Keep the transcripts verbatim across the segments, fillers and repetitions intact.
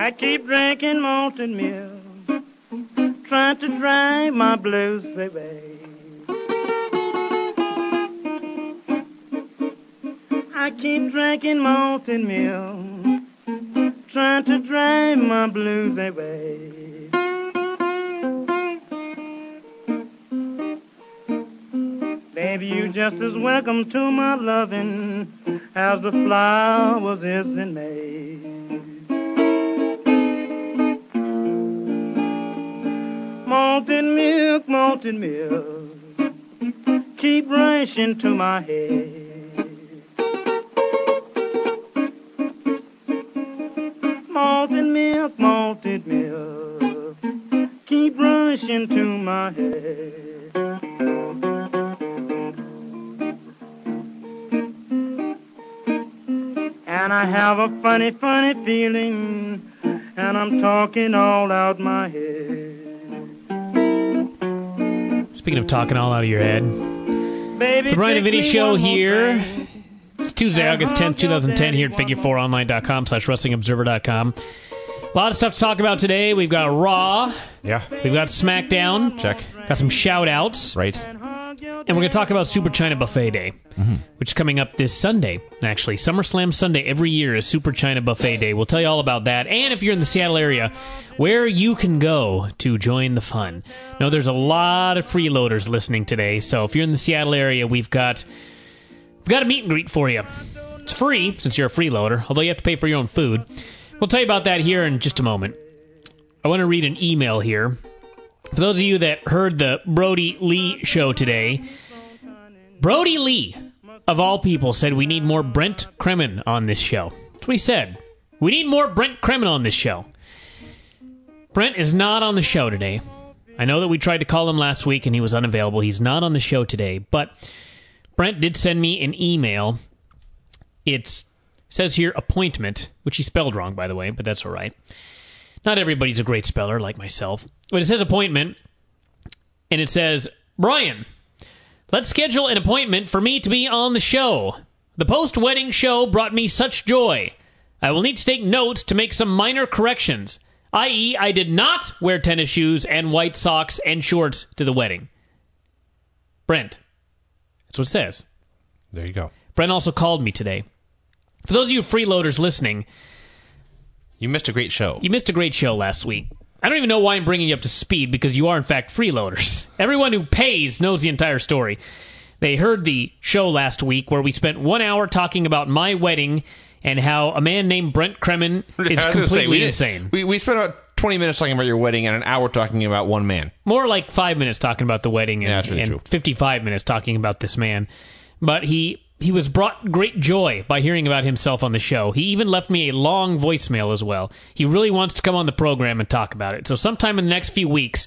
I keep drinking malted milk, trying to drive my blues away. I keep drinking malted milk, trying to drive my blues away. Baby, you just as welcome to my loving as the flowers is in May. Malted milk, malted milk, keep rushing to my head. Malted milk, malted milk, keep rushing to my head. And I have a funny, funny feeling, and I'm talking all out my head. Speaking of talking all out of your head, Baby, it's the Brian and Vinny Show here. Thing. It's Tuesday, August tenth, twenty ten here at figure four online dot com slash wrestling observer dot com. A lot of stuff to talk about today. We've got Raw. Yeah. We've got SmackDown. Check. Got some shout-outs. Right. And we're going to talk about Super China Buffet Day, mm-hmm. which is coming up this Sunday, actually. SummerSlam Sunday every year is Super China Buffet Day. We'll tell you all about that. And if you're in the Seattle area, where you can go to join the fun. Now, there's a lot of freeloaders listening today, so if you're in the Seattle area, we've got... We've got a meet and greet for you. It's free, since you're a freeloader, although you have to pay for your own food. We'll tell you about that here in just a moment. I want to read an email here. For those of you that heard the Brody Lee show today, Brody Lee, of all people, said we need more Brent Kremen on this show. That's what he said. We need more Brent Kremen on this show. Brent is not on the show today. I know that we tried to call him last week and he was unavailable. He's not on the show today, but... Brent did send me an email. It says here appointment, which he spelled wrong, by the way, but that's all right. Not everybody's a great speller like myself. But it says appointment, and it says, Brian, let's schedule an appointment for me to be on the show. The post-wedding show brought me such joy. I will need to take notes to make some minor corrections, that is, I did not wear tennis shoes and white socks and shorts to the wedding. Brent. That's what it says. There you go. Brent also called me today. For those of you freeloaders listening... You missed a great show. You missed a great show last week. I don't even know why I'm bringing you up to speed, because you are, in fact, freeloaders. Everyone who pays knows the entire story. They heard the show last week where we spent one hour talking about my wedding and how a man named Brent Kremen is completely say, we insane. We, we spent about twenty minutes talking about your wedding and an hour talking about one man. More like five minutes talking about the wedding and, yeah, that's really and true. fifty-five minutes talking about this man. But he he was brought great joy by hearing about himself on the show. He even left me a long voicemail as well. He really wants to come on the program and talk about it. So sometime in the next few weeks,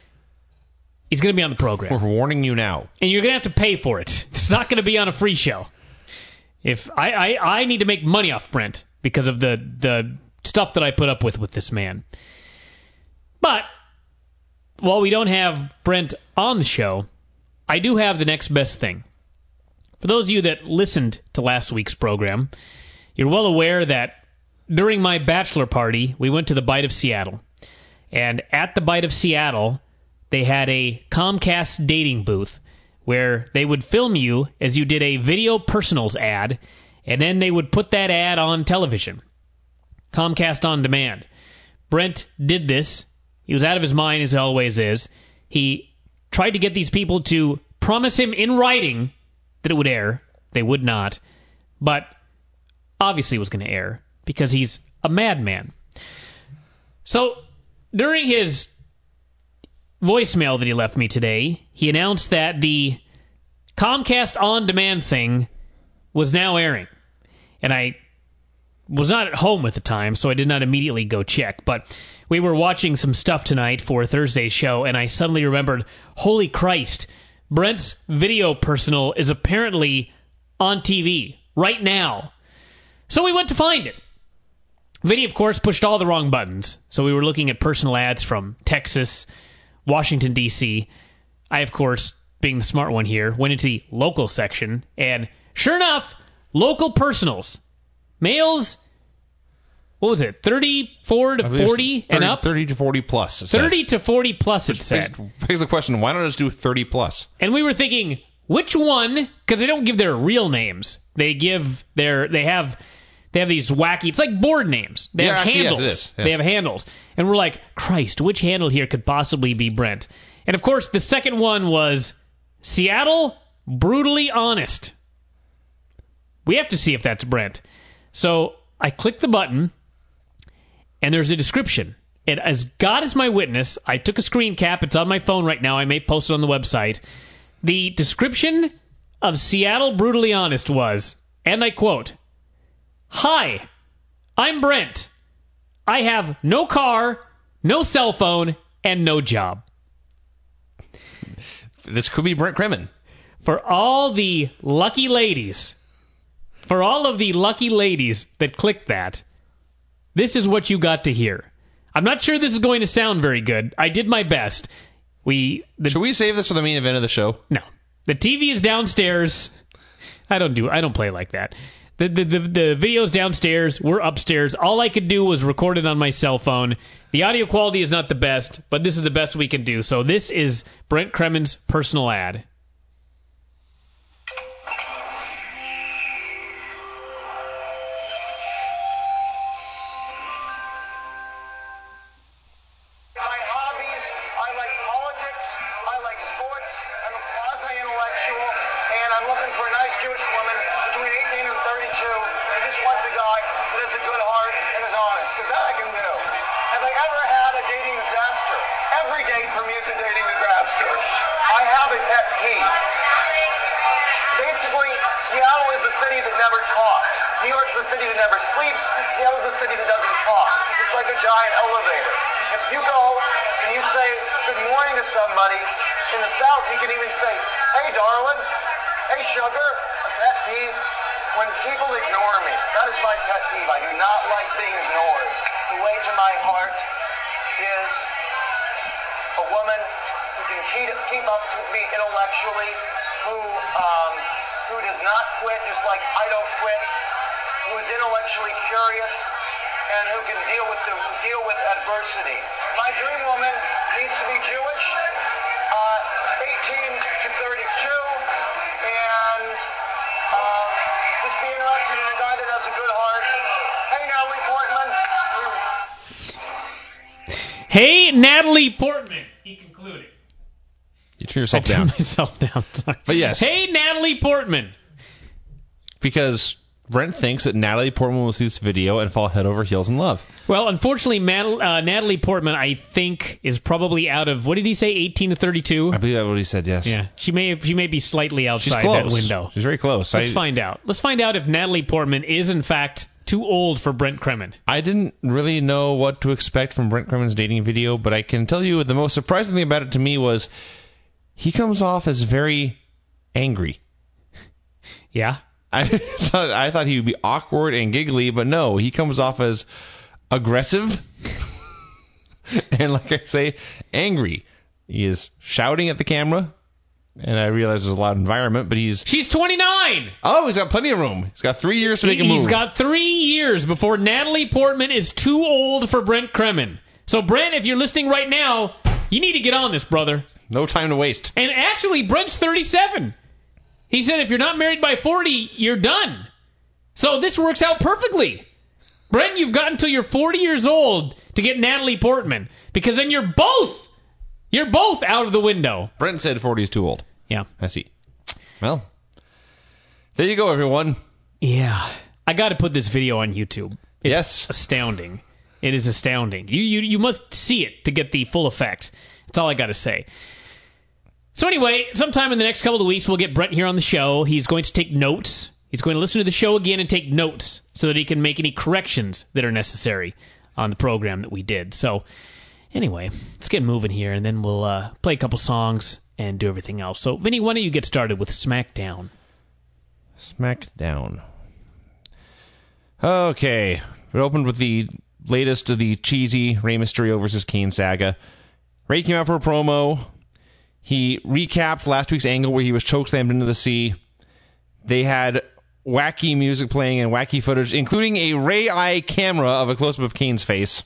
he's going to be on the program. We're warning you now. And you're going to have to pay for it. It's not going to be on a free show. If I, I, I need to make money off Brent because of the, the stuff that I put up with with this man. But while we don't have Brent on the show, I do have the next best thing. For those of you that listened to last week's program, you're well aware that during my bachelor party, we went to the Bite of Seattle. And at the Bite of Seattle, they had a Comcast dating booth where they would film you as you did a video personals ad, and then they would put that ad on television. Comcast On Demand. Brent did this. He was out of his mind, as he always is. He tried to get these people to promise him in writing that it would air. They would not. But obviously it was going to air because he's a madman. So during his voicemail that he left me today, he announced that the Comcast On Demand thing was now airing. And I was not at home at the time, so I did not immediately go check. But we were watching some stuff tonight for Thursday's show, and I suddenly remembered, holy Christ, Brent's video personal is apparently on T V right now. So we went to find it. Vinny, of course, pushed all the wrong buttons. So we were looking at personal ads from Texas, Washington, D C I, of course, being the smart one here, went into the local section, and sure enough, local personals. Males what was it, thirty-four to forty and up? thirty to forty plus. thirty to forty plus, it said. Here's the question, why not just do thirty plus? And we were thinking, which one, because they don't give their real names. They give their, they have, they have these wacky, it's like board names. They Yeah, have actually, yes, handles. it is, yes. They have handles. And we're like, Christ, which handle here could possibly be Brent? And of course, the second one was Seattle Brutally Honest. We have to see if that's Brent. So I click the button, and there's a description. And as God is my witness, I took a screen cap. It's on my phone right now. I may post it on the website. The description of Seattle Brutally Honest was, and I quote, "Hi, I'm Brent. I have no car, no cell phone, and no job." This could be Brent Kremen. For all the lucky ladies, for all of the lucky ladies that clicked that, this is what you got to hear. I'm not sure this is going to sound very good. I did my best. We the, Should we save this for the main event of the show? No. The T V is downstairs. I don't do I don't play like that. The, the the the video's downstairs. We're upstairs. All I could do was record it on my cell phone. The audio quality is not the best, but this is the best we can do. So this is Brent Kremen's personal ad. My hobbies, I like politics, I like sports, I'm a quasi-intellectual, and I'm looking for a nice Jewish woman between eighteen and thirty-two who just wants a guy that has a good heart and is honest, because that I can do. Have I ever had a dating disaster? Every date for me is a dating disaster. I have a pet peeve. Basically, Seattle is the city that never talks. New York's the city that never sleeps. Seattle's the city that doesn't talk. It's like a giant elevator. If you go and you say good morning to somebody, in the South you can even say, hey darling, hey sugar, a pet peeve. When people ignore me, that is my pet peeve. I do not like being ignored. The way to my heart is a woman who can keep, keep up to me intellectually, who um, who does not quit just like I don't quit, who is intellectually curious, and who can deal with the, deal with adversity. My dream woman needs to be Jewish, uh, eighteen to thirty-two, and um, just be interested in a guy that has a good heart. Hey, Natalie Portman. Hey, Natalie Portman, he concluded. You turn yourself I turned down. myself down. Sorry. But yes. Hey, Natalie Portman. Because Brent thinks that Natalie Portman will see this video and fall head over heels in love. Well, unfortunately, Mal- uh, Natalie Portman, I think, is probably out of, what did he say, eighteen to thirty-two? I believe that's what he said, yes. Yeah, she may she may be slightly She's outside close. that window. She's very close. Let's I, find out. Let's find out if Natalie Portman is, in fact, too old for Brent Kremen. I didn't really know what to expect from Brent Kremen's dating video, but I can tell you the most surprising thing about it to me was he comes off as very angry. Yeah? I thought I thought he would be awkward and giggly, but no, he comes off as aggressive and, like I say, angry. He is shouting at the camera, and I realize there's a loud environment, but he's... She's twenty-nine! Oh, he's got plenty of room. He's got three years to make a move. He's got three years before Natalie Portman is too old for Brent Kremen. So, Brent, if you're listening right now, you need to get on this, brother. No time to waste. And actually, Brent's thirty-seven. He said if you're not married by forty, you're done. So this works out perfectly. Brent, you've got until you're forty years old to get Natalie Portman, because then you're both, you're both out of the window. Brent said forty is too old. Yeah. I see. Well, there you go, everyone. Yeah. I got to put this video on YouTube. It's Yes. astounding. It is astounding. You, you, you must see it to get the full effect. That's all I got to say. So anyway, sometime in the next couple of weeks, we'll get Brent here on the show. He's going to take notes. He's going to listen to the show again and take notes so that he can make any corrections that are necessary on the program that we did. So anyway, let's get moving here, and then we'll uh, play a couple songs and do everything else. So, Vinny, why don't you get started with SmackDown? SmackDown. Okay. We opened with the latest of the cheesy Rey Mysterio versus Kane saga. Rey came out for a promo. He recapped last week's angle where he was chokeslammed into the sea. They had wacky music playing and wacky footage, including a Ray Eye camera of a close-up of Kane's face.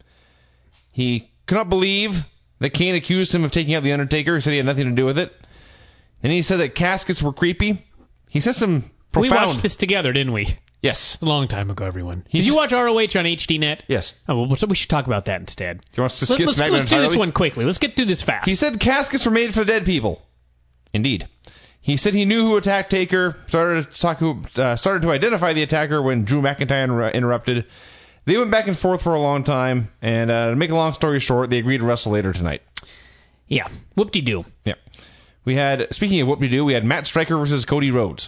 He could not believe that Kane accused him of taking out The Undertaker. He said he had nothing to do with it. And he said that caskets were creepy. He said some profound... We watched this together, didn't we? Yes. A long time ago, everyone. He's... Did you watch R O H on H D net? Yes. Oh, well, we should talk about that instead. Do you want us to Let, skip let's SmackDown let's do this entirely? one quickly. Let's get through this fast. He said caskets were made for dead people. Indeed. He said he knew who attacked Taker, started to, talk, uh, started to identify the attacker when Drew McIntyre inter- interrupted. They went back and forth for a long time, and uh, to make a long story short, they agreed to wrestle later tonight. Yeah. Whoop-de-doo. Yeah. We had, speaking of whoop-de-doo, we had Matt Striker versus Cody Rhodes.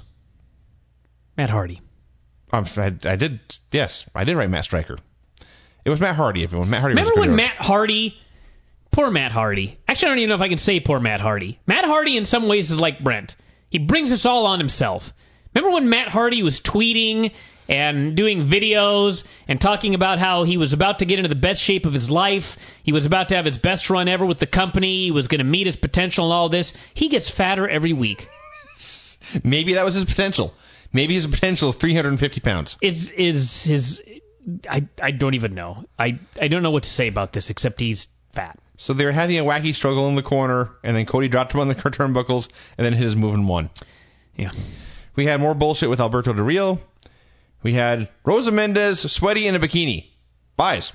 Matt Hardy. Um, I, I did, yes, I did write Matt Striker. It was Matt Hardy, everyone. Matt Hardy Remember versus Cody when Rhodes. Matt Hardy... Poor Matt Hardy. Actually, I don't even know if I can say poor Matt Hardy. Matt Hardy in some ways is like Brent. He brings us all on himself. Remember when Matt Hardy was tweeting and doing videos and talking about how he was about to get into the best shape of his life? He was about to have his best run ever with the company. He was going to meet his potential and all this. He gets fatter every week. Maybe that was his potential. Maybe his potential is three hundred fifty pounds. Is is his... I, I don't even know. I, I don't know what to say about this except he's fat. So they were having a wacky struggle in the corner, and then Cody dropped him on the turnbuckles, and then hit his move and won. Yeah. We had more bullshit with Alberto Del Rio. We had Rosa Mendez sweaty in a bikini. Buys.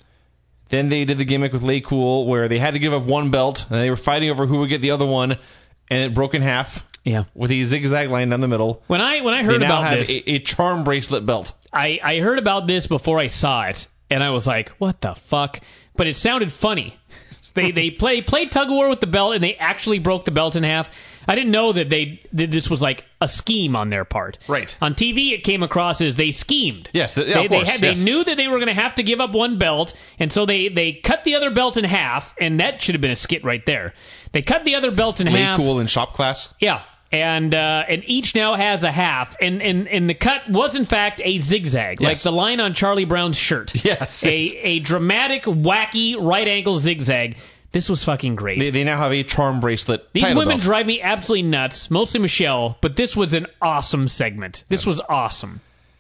Then they did the gimmick with Lay Cool, where they had to give up one belt, and they were fighting over who would get the other one, and it broke in half. Yeah. With a zigzag line down the middle. When I when I heard they now about have this, a, a charm bracelet belt. I, I heard about this before I saw it, and I was like, what the fuck? But it sounded funny. They they play played tug of war with the belt, and they actually broke the belt in half. I didn't know that they that this was like a scheme on their part. Right. On T V, it came across as they schemed. Yes, th- yeah, they, of course. They, had, yes. they knew that they were going to have to give up one belt, and so they, they cut the other belt in half, and that should have been a skit right there. They cut the other belt in Lay half. Cool in shop class. Yeah. And uh, and each now has a half, and, and, and the cut was in fact a zigzag, Yes. like the line on Charlie Brown's shirt. Yes. A a dramatic, wacky right angle zigzag. This was fucking great. They, they now have a charm bracelet. These title women belt. drive me absolutely nuts, mostly Michelle, but this was an awesome segment. This was awesome.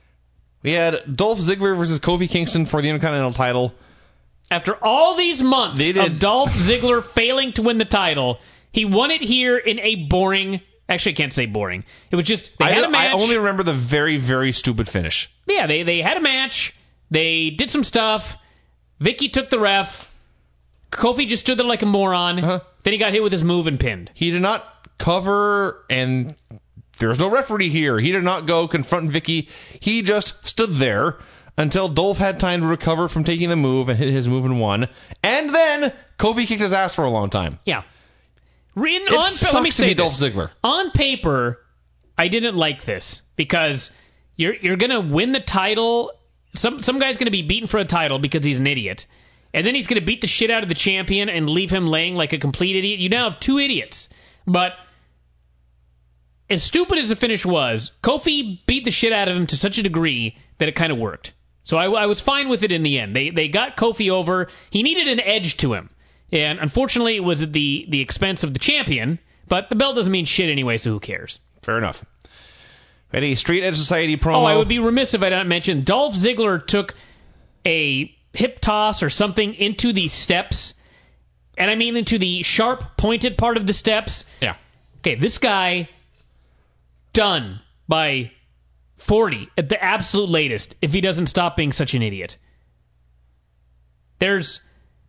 We had Dolph Ziggler versus Kofi Kingston for the Intercontinental title. After all these months They did. of Dolph Ziggler failing to win the title, he won it here in a boring... Actually, I can't say boring. It was just, they I, had a match. I only remember the very, very stupid finish. Yeah, they, they had a match. They did some stuff. Vicky took the ref. Kofi just stood there like a moron. Uh-huh. Then he got hit with his move and pinned. He did not cover, and there's no referee here. He did not go confront Vicky. He just stood there until Dolph had time to recover from taking the move and hit his move and won. And then Kofi kicked his ass for a long time. Yeah. Written It on, sucks let me to say be Dolph this. Ziggler. On paper, I didn't like this because you're you're gonna win the title. Some some guy's gonna be beaten for a title because he's an idiot, and then he's gonna beat the shit out of the champion and leave him laying like a complete idiot. You now have two idiots. But as stupid as the finish was, Kofi beat the shit out of him to such a degree that it kind of worked. So I, I was fine with it in the end. They they got Kofi over. He needed an edge to him. And unfortunately, it was at the, the expense of the champion, but the belt doesn't mean shit anyway, so who cares? Fair enough. We had a Straight Edge Society promo. Oh, I would be remiss if I didn't mention Dolph Ziggler took a hip toss or something into the steps, and I mean into the sharp, pointed part of the steps. Yeah. Okay, this guy, done by forty at the absolute latest if he doesn't stop being such an idiot. There's...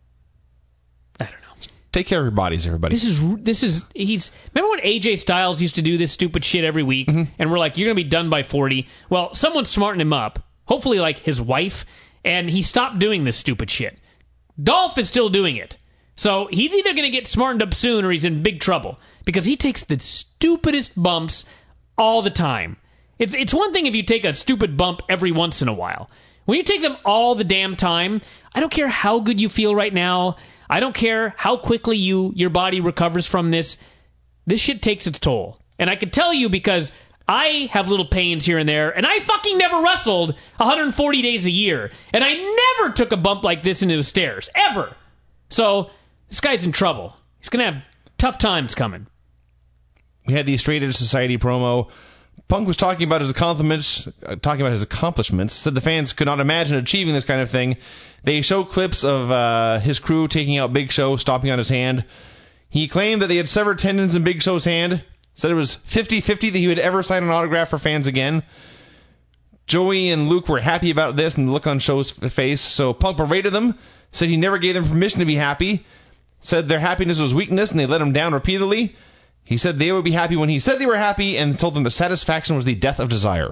I don't know. Take care of your bodies, everybody. This is this is he's. Remember when A J Styles used to do this stupid shit every week, mm-hmm. and we're like, you're gonna be done by forty. Well, someone's smarting him up. Hopefully, like his wife, and he stopped doing this stupid shit. Dolph is still doing it, so he's either gonna get smartened up soon or he's in big trouble because he takes the stupidest bumps all the time. It's it's one thing if you take a stupid bump every once in a while. When you take them all the damn time, I don't care how good you feel right now. I don't care how quickly you your body recovers from this. This shit takes its toll. And I can tell you because I have little pains here and there, and I fucking never wrestled one hundred forty days a year. And I never took a bump like this into the stairs. Ever. So, this guy's in trouble. He's going to have tough times coming. We had the Straight Edge Society promo. Punk was talking about his accomplishments, uh, talking about his accomplishments, said the fans could not imagine achieving this kind of thing. They show clips of uh, his crew taking out Big Show, stomping on his hand. He claimed that they had severed tendons in Big Show's hand, said it was fifty-fifty that he would ever sign an autograph for fans again. Joey and Luke were happy about this and the look on Show's face, so Punk berated them, said he never gave them permission to be happy, said their happiness was weakness and they let him down repeatedly. He said they would be happy when he said they were happy and told them that satisfaction was the death of desire.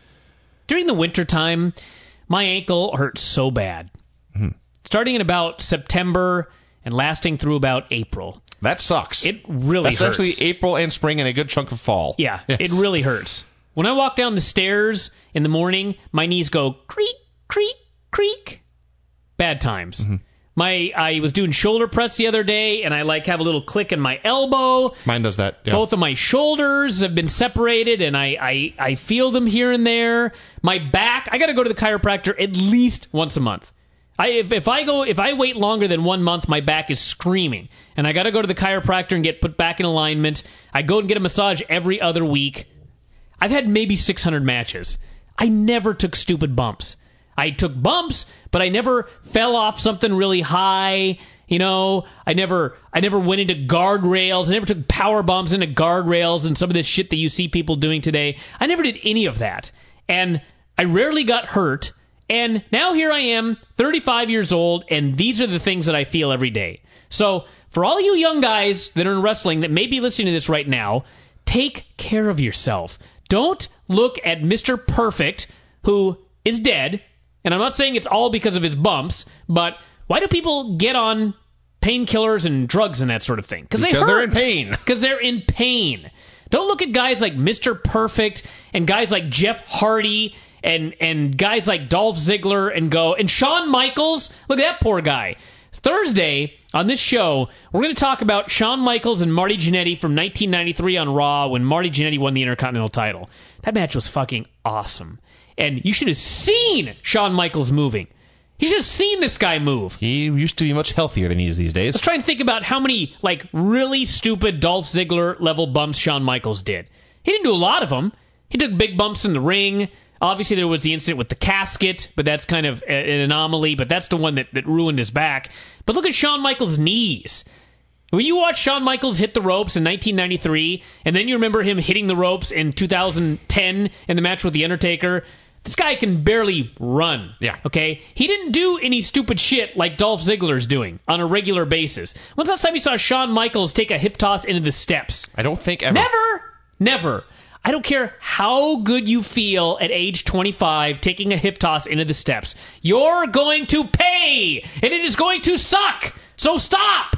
During the wintertime, my ankle hurt so bad. Mm-hmm. Starting in about September and lasting through about April. That sucks. It really That's hurts. That's actually April and spring and a good chunk of fall. Yeah, yes. It really hurts. When I walk down the stairs in the morning, my knees go creak, creak, creak. Bad times. Mm-hmm. My I was doing shoulder press the other day, and I like have a little click in my elbow. Mine does that. Yeah. Both of my shoulders have been separated, and I, I, I feel them here and there. My back, I got to go to the chiropractor at least once a month. I if, if I go if I wait longer than one month, my back is screaming, and I got to go to the chiropractor and get put back in alignment. I go and get a massage every other week. I've had maybe six hundred matches. I never took stupid bumps. I took bumps, but I never fell off something really high. You know, I never I never went into guardrails. I never took power bombs into guardrails and some of this shit that you see people doing today. I never did any of that. And I rarely got hurt. And now here I am, thirty-five years old, and these are the things that I feel every day. So for all you young guys that are in wrestling that may be listening to this right now, take care of yourself. Don't look at Mister Perfect, who is dead. And I'm not saying it's all because of his bumps, but why do people get on painkillers and drugs and that sort of thing? Because they hurt. They're in pain. Because they're in pain. Don't look at guys like Mister Perfect and guys like Jeff Hardy and, and guys like Dolph Ziggler and go, and Shawn Michaels. Look at that poor guy. Thursday on this show, we're going to talk about Shawn Michaels and Marty Jannetty from nineteen ninety-three on Raw when Marty Jannetty won the Intercontinental title. That match was fucking awesome. And you should have seen Shawn Michaels moving. You should have seen this guy move. He used to be much healthier than he is these days. Let's try and think about how many like really stupid Dolph Ziggler level bumps Shawn Michaels did. He didn't do a lot of them. He took big bumps in the ring. Obviously, there was the incident with the casket, but that's kind of an anomaly. But that's the one that, that ruined his back. But look at Shawn Michaels' knees. When you watch Shawn Michaels hit the ropes in nineteen ninety-three, and then you remember him hitting the ropes in two thousand ten in the match with The Undertaker, this guy can barely run. Yeah. Okay? He didn't do any stupid shit like Dolph Ziggler's doing on a regular basis. When's the last time you saw Shawn Michaels take a hip toss into the steps? I don't think ever. Never. Never. I don't care how good you feel at age twenty-five taking a hip toss into the steps. You're going to pay, and it is going to suck. So stop.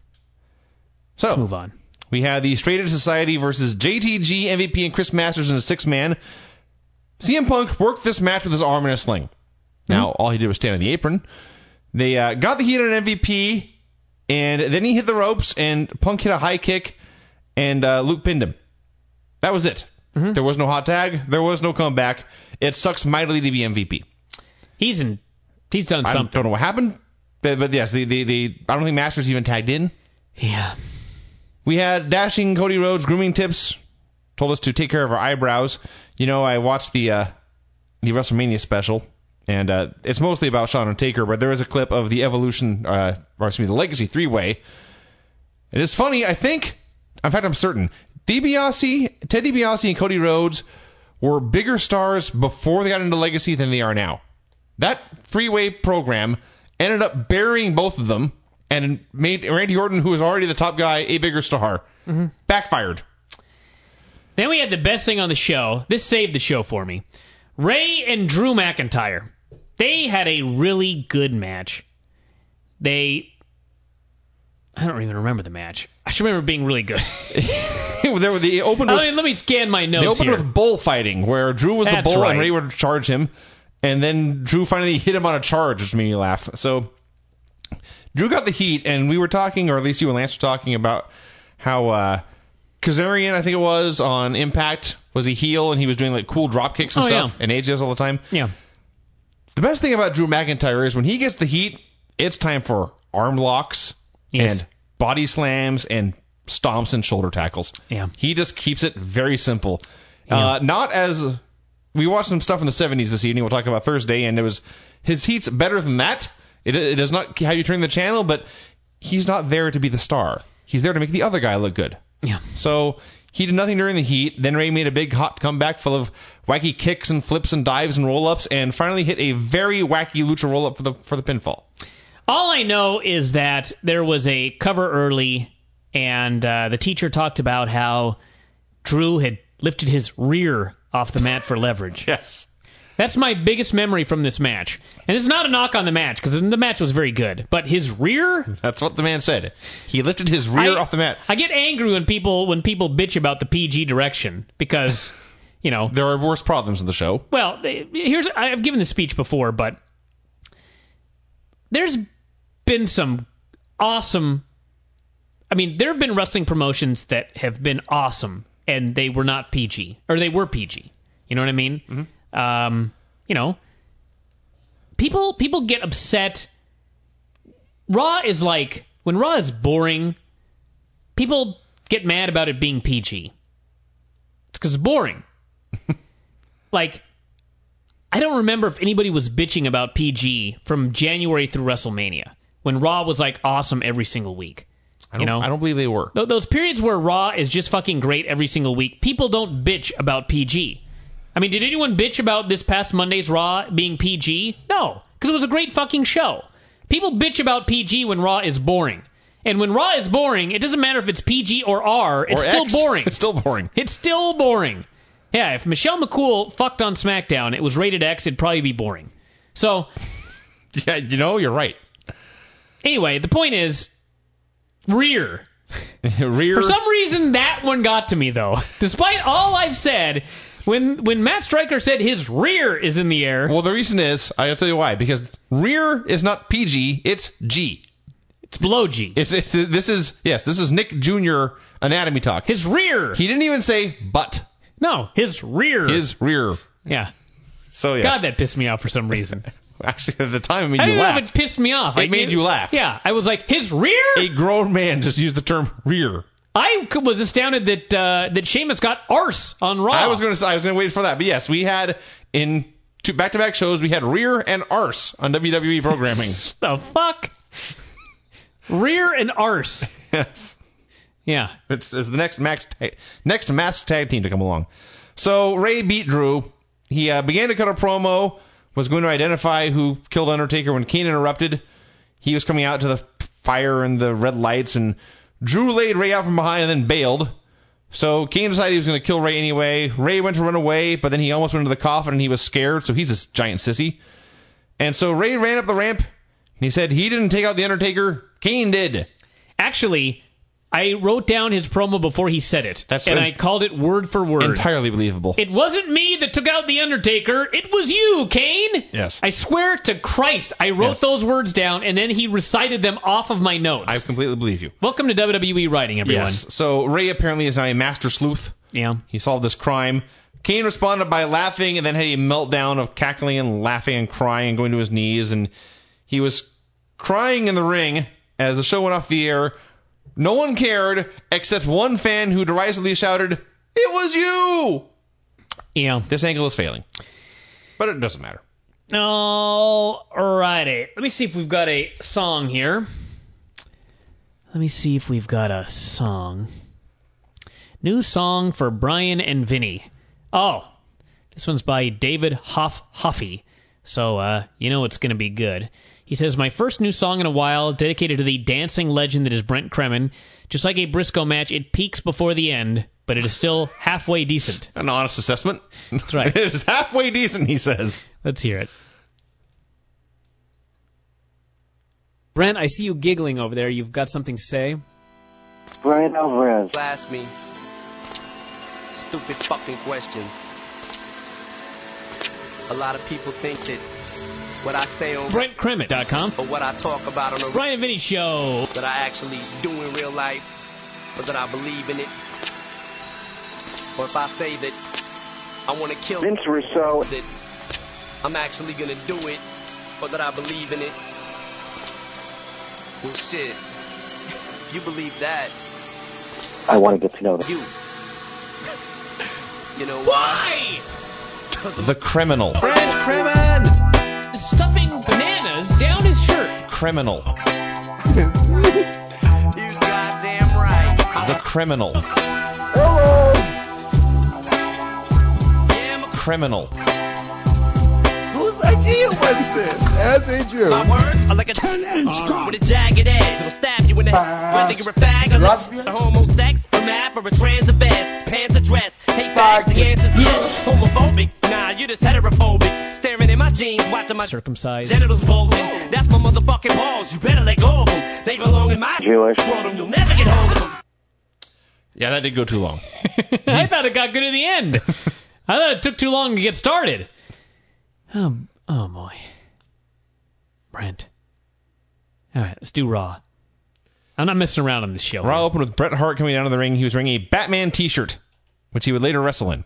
So, let's move on. We had the Straight Edge Society versus J T G, M V P, and Chris Masters in a six-man. C M Punk worked this match with his arm in a sling. Now, mm-hmm. all he did was stand on the apron. They uh, got the heat on M V P, and then he hit the ropes, and Punk hit a high kick, and uh, Luke pinned him. That was it. Mm-hmm. There was no hot tag. There was no comeback. It sucks mightily to be M V P. He's in. He's done something. I don't know what happened, but, but yes, the, the, the I don't think Masters even tagged in. Yeah. We had Dashing Cody Rhodes grooming tips. Told us to take care of our eyebrows. You know, I watched the uh, the WrestleMania special, and uh, it's mostly about Shawn and Taker, but there is a clip of the Evolution, uh, or excuse me, the Legacy three-way. It is funny, I think, in fact, I'm certain, DiBiase, Ted DiBiase and Cody Rhodes were bigger stars before they got into Legacy than they are now. That three-way program ended up burying both of them and made Randy Orton, who was already the top guy, a bigger star. Mm-hmm. Backfired. Then we had the best thing on the show. This saved the show for me. Ray and Drew McIntyre. They had a really good match. They... I don't even remember the match. I should remember being really good. they, were, they opened with, I mean, let me scan my notes They opened here. with bullfighting, where Drew was That's the bull right. and Ray would charge him. And then Drew finally hit him on a charge, which made me laugh. So Drew got the heat, and we were talking, or at least you and Lance were talking about how... Uh, Kazarian, I think it was, on Impact, was a heel, and he was doing like cool drop kicks and oh, stuff, yeah. and A J does all the time. Yeah. The best thing about Drew McIntyre is when he gets the heat, it's time for arm locks yes. and body slams and stomps and shoulder tackles. Yeah. He just keeps it very simple. Uh, not as we watched some stuff in the seventies this evening. We'll talk about Thursday, and it was his heat's better than that. It, it does not have you turn the channel, but he's not there to be the star. He's there to make the other guy look good. Yeah. So he did nothing during the heat. Then Ray made a big hot comeback full of wacky kicks and flips and dives and roll-ups, and finally hit a very wacky lucha roll-up for the for the pinfall. All I know is that there was a cover early, and uh, the teacher talked about how Drew had lifted his rear off the mat for leverage. Yes. That's my biggest memory from this match. And it's not a knock on the match, because the match was very good. But his rear? That's what the man said. He lifted his rear I, off the mat. I get angry when people when people bitch about the P G direction, because, you know... There are worse problems in the show. Well, here's I've given this speech before, but there's been some awesome... I mean, there have been wrestling promotions that have been awesome, and they were not P G. Or they were P G. You know what I mean? Mm-hmm. Um, you know, people people get upset. Raw is like, when Raw is boring, people get mad about it being P G. It's because it's boring. Like, I don't remember if anybody was bitching about P G from January through WrestleMania, when Raw was like awesome every single week. I don't, you know? I don't believe they were. Th- those periods where Raw is just fucking great every single week, people don't bitch about P G. I mean, did anyone bitch about this past Monday's Raw being P G? No, because it was a great fucking show. People bitch about P G when Raw is boring. And when Raw is boring, it doesn't matter if it's P G or R, it's or still X. boring. It's still boring. It's still boring. Yeah, if Michelle McCool fucked on SmackDown, it was rated X, it'd probably be boring. So... Yeah, you know, you're right. Anyway, the point is, rear... Rear. For some reason, that one got to me, though. Despite all I've said, when when Matt Stryker said his rear is in the air... Well, the reason is, I'll tell you why. Because rear is not P G, it's G. It's below G. It's it's This is, yes, this is Nick Junior anatomy talk. His rear. He didn't even say butt. No, his rear. His rear. Yeah. So, yes. God, that pissed me off for some reason. Actually, at the time, it made I you don't laugh. know if it pissed me off. It I made you laugh. Yeah, I was like, his rear? A grown man just used the term rear. I was astounded that uh, that Sheamus got arse on Raw. I was going to say I was going to wait for that, but yes, we had in two back-to-back shows we had rear and arse on W W E programming. The fuck? Rear and arse. Yes. Yeah. It's, it's the next max ta- next masked tag team to come along. So Ray beat Drew. He uh, began to cut a promo. Was going to identify who killed Undertaker when Kane interrupted. He was coming out to the fire and the red lights, and Drew laid Ray out from behind and then bailed. So Kane decided he was going to kill Ray anyway. Ray went to run away, but then he almost went into the coffin and he was scared, so he's a giant sissy. And so Ray ran up the ramp, and he said he didn't take out the Undertaker, Kane did. Actually, I wrote down his promo before he said it, That's and an- I called it word for word. Entirely believable. It wasn't me that took out the Undertaker. It was you, Kane. Yes. I swear to Christ, I wrote Yes. those words down, and then he recited them off of my notes. I completely believe you. Welcome to W W E Writing, everyone. Yes. So Ray apparently is now a master sleuth. Yeah. He solved this crime. Kane responded by laughing and then had a meltdown of cackling and laughing and crying and going to his knees. And he was crying in the ring as the show went off the air. No one cared except one fan who derisively shouted, "It was you!" Yeah. This angle is failing. But it doesn't matter. Alrighty. Let me see if we've got a song here. Let me see if we've got a song. New song for Brian and Vinny. Oh, this one's by David Huff Huffy. So, uh, you know it's going to be good. He says, my first new song in a while, dedicated to the dancing legend that is Brent Kremen. Just like a Briscoe match, it peaks before the end, but it is still halfway decent. An honest assessment. That's right. It is halfway decent, he says. Let's hear it. Brent, I see you giggling over there. You've got something to say? Brian Alvarez. Ask me stupid fucking questions. A lot of people think that what I say on Brent Kremen dot com. or what I talk about on the Brian and Vinny Show. that I actually do in real life, or that I believe in it, or if I say that I want to kill Vince Russo. that I'm actually gonna do it, or that I believe in it. Well, shit. If you believe that, I want to get to know them. you. You know why? The criminal. French crimin! Stuffing bananas down his shirt. Criminal. You goddamn right. The criminal. Hello. Yeah, my, Criminal. Whose idea was this? As a Jew. my words are like a uh, with a jagged edge. It'll stab you in the head. Whether you're a fag or Lesbian? a homo sex, a math or a trans or vest, pants or dress. Hate fags, the answer's yes. Homophobic? Nah, you just heterophobic. Staring in my jeans, watching my Circumcised. genitals bulging. That's my motherfucking balls. You better let go of them. They belong in my Jewish. scrotum. You'll never get hold of them. Yeah, that did go too long. I thought it got good in the end. I thought it took too long to get started. Oh, oh boy. Brent. All right, let's do Raw. I'm not messing around on this show. Raw opened with Bret Hart coming down to the ring. He was wearing a Batman t-shirt, which he would later wrestle in.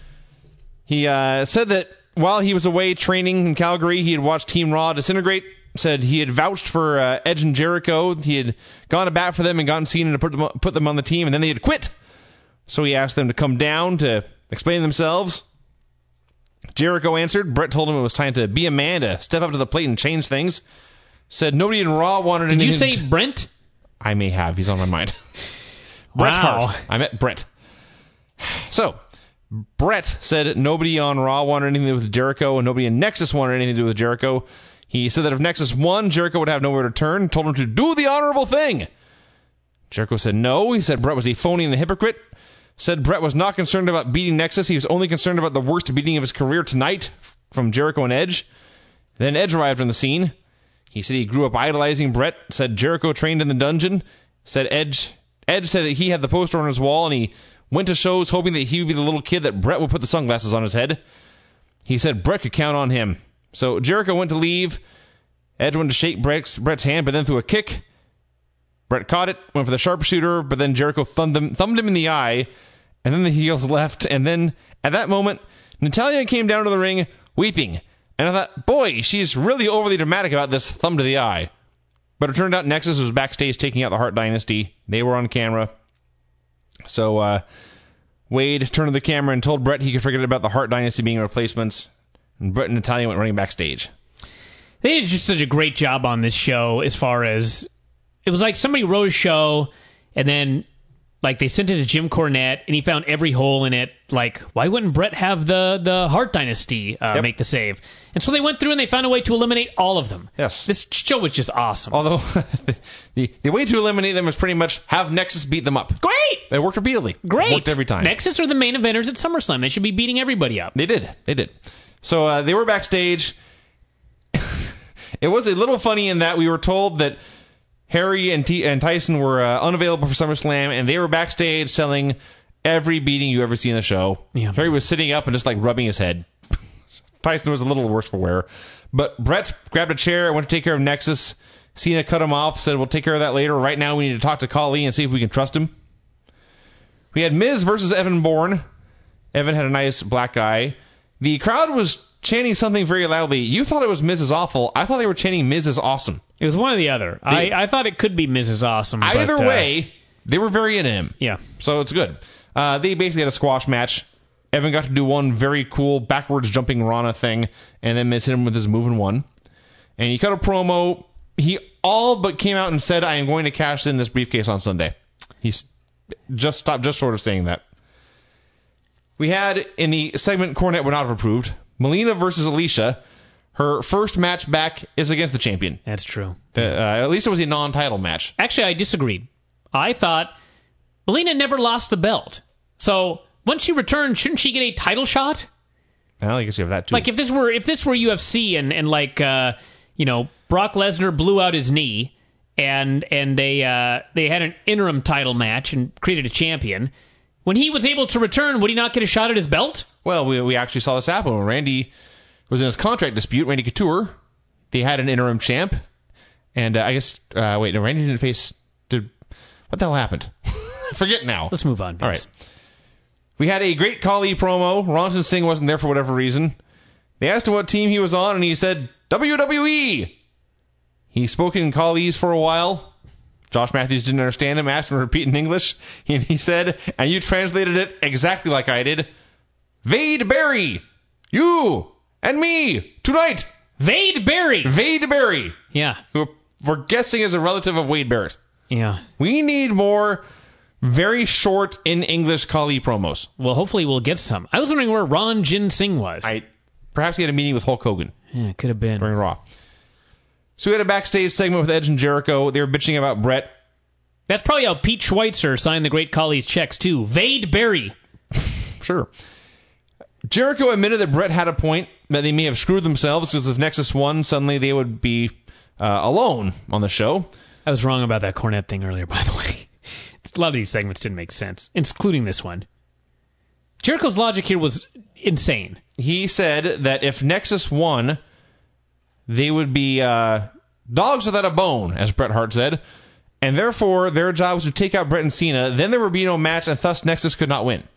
He uh, said that while he was away training in Calgary, he had watched Team Raw disintegrate. Said he had vouched for uh, Edge and Jericho. He had gone to bat for them and gotten Cena to put them, put them on the team, and then they had quit. So he asked them to come down to explain themselves. Jericho answered. Bret told him it was time to be a man, to step up to the plate and change things. Said nobody in Raw wanted Did anything. you say Brent? I may have. He's on my mind. Bret Wow. Hart. I met Bret. So, Bret said nobody on Raw wanted anything to do with Jericho, and nobody in Nexus wanted anything to do with Jericho. He said that if Nexus won, Jericho would have nowhere to turn, told him to do the honorable thing. Jericho said no. He said Bret was a phony and a hypocrite. Said Bret was not concerned about beating Nexus. He was only concerned about the worst beating of his career tonight from Jericho and Edge. Then Edge arrived on the scene. He said he grew up idolizing Bret. Said Jericho trained in the dungeon. Said Edge Edge said that he had the poster on his wall, and he went to shows hoping that he would be the little kid that Bret would put the sunglasses on his head. He said Bret could count on him. So Jericho went to leave. Edge went to shake Bret's, Bret's hand, but then threw a kick. Bret caught it, went for the sharpshooter, but then Jericho thumbed him, thumbed him in the eye, and then the heels left. And then at that moment, Natalya came down to the ring weeping. And I thought, boy, she's really overly dramatic about this thumb to the eye. But it turned out Nexus was backstage taking out the Hart Dynasty. They were on camera. So uh, Wade turned to the camera and told Bret he could forget about the Hart Dynasty being replacements. And Bret and Natalya went running backstage. They did just such a great job on this show as far as... It was like somebody wrote a show, and then like they sent it to Jim Cornette, and he found every hole in it. Like, why wouldn't Bret have the, the Hart Dynasty uh, Yep. make the save? And so they went through and they found a way to eliminate all of them. Yes. This show was just awesome. Although the, the way to eliminate them was pretty much have Nexus beat them up. Great! It worked repeatedly. Great! It worked every time. Nexus are the main eventers at SummerSlam. They should be beating everybody up. They did. They did. So uh, they were backstage. It was a little funny in that we were told that Harry and, T- and Tyson were uh, unavailable for SummerSlam, and they were backstage selling every beating you ever see in the show. Yeah. Harry was sitting up and just like rubbing his head. Tyson was a little worse for wear. But Bret grabbed a chair, went to take care of Nexus. Cena cut him off, said, we'll take care of that later. Right now we need to talk to Khali and see if we can trust him. We had Miz versus Evan Bourne. Evan had a nice black eye. The crowd was chanting something very loudly. You thought it was Miz is awful. I thought they were chanting Miz is awesome. It was one or the other. They- I, I thought it could be Missus Awesome. but, Either uh, way, they were very into him. Yeah. So it's good. Uh, they basically had a squash match. Evan got to do one very cool backwards jumping Rana thing, and then Miz hit him with his move and won. And he cut a promo. He all but came out and said, I am going to cash in this briefcase on Sunday. He's just stopped just short of saying that. We had in the segment Cornette would not have approved, Melina versus Alicia. Her first match back is against the champion. That's true. The, uh, at least it was a non-title match. Actually, I disagreed. I thought Melina never lost the belt. So once she returned, shouldn't she get a title shot? Well, I guess you have that too. Like if this were if this were U F C and and like uh, you know Brock Lesnar blew out his knee and and they uh, they had an interim title match and created a champion. When he was able to return, would he not get a shot at his belt? Well, we we actually saw this happen when Randy was in his contract dispute. Randy Couture, they had an interim champ, and uh, I guess uh, wait, no, Randy didn't face. Did what the hell happened? Forget now. Let's move on, Vince. All right. We had a great Khali promo. Ronson Singh wasn't there for whatever reason. They asked him what team he was on, and he said W W E. He spoke in Khali's for a while. Josh Matthews didn't understand him, asked him to repeat in English, and he said, and you translated it exactly like I did, Vade Barry, you and me tonight. Vade Barry. Vade Barry, Yeah. who we're guessing is a relative of Wade Barrett. Yeah. We need more very short in English Kali promos. Well, hopefully we'll get some. I was wondering where Ron Jin Singh was. I perhaps he had a meeting with Hulk Hogan Yeah, could have been. during Raw. So we had a backstage segment with Edge and Jericho. They were bitching about Brett. That's probably how Pete Schweitzer signed the Great Khali's checks, too. Vade Barry. Sure. Jericho admitted that Brett had a point, that they may have screwed themselves because if Nexus won, suddenly they would be uh, alone on the show. I was wrong about that Cornette thing earlier, by the way. A lot of these segments didn't make sense, including this one. Jericho's logic here was insane. He said that if Nexus won, they would be uh, dogs without a bone, as Bret Hart said, and therefore their job was to take out Bret and Cena. Then there would be no match, and thus Nexus could not win.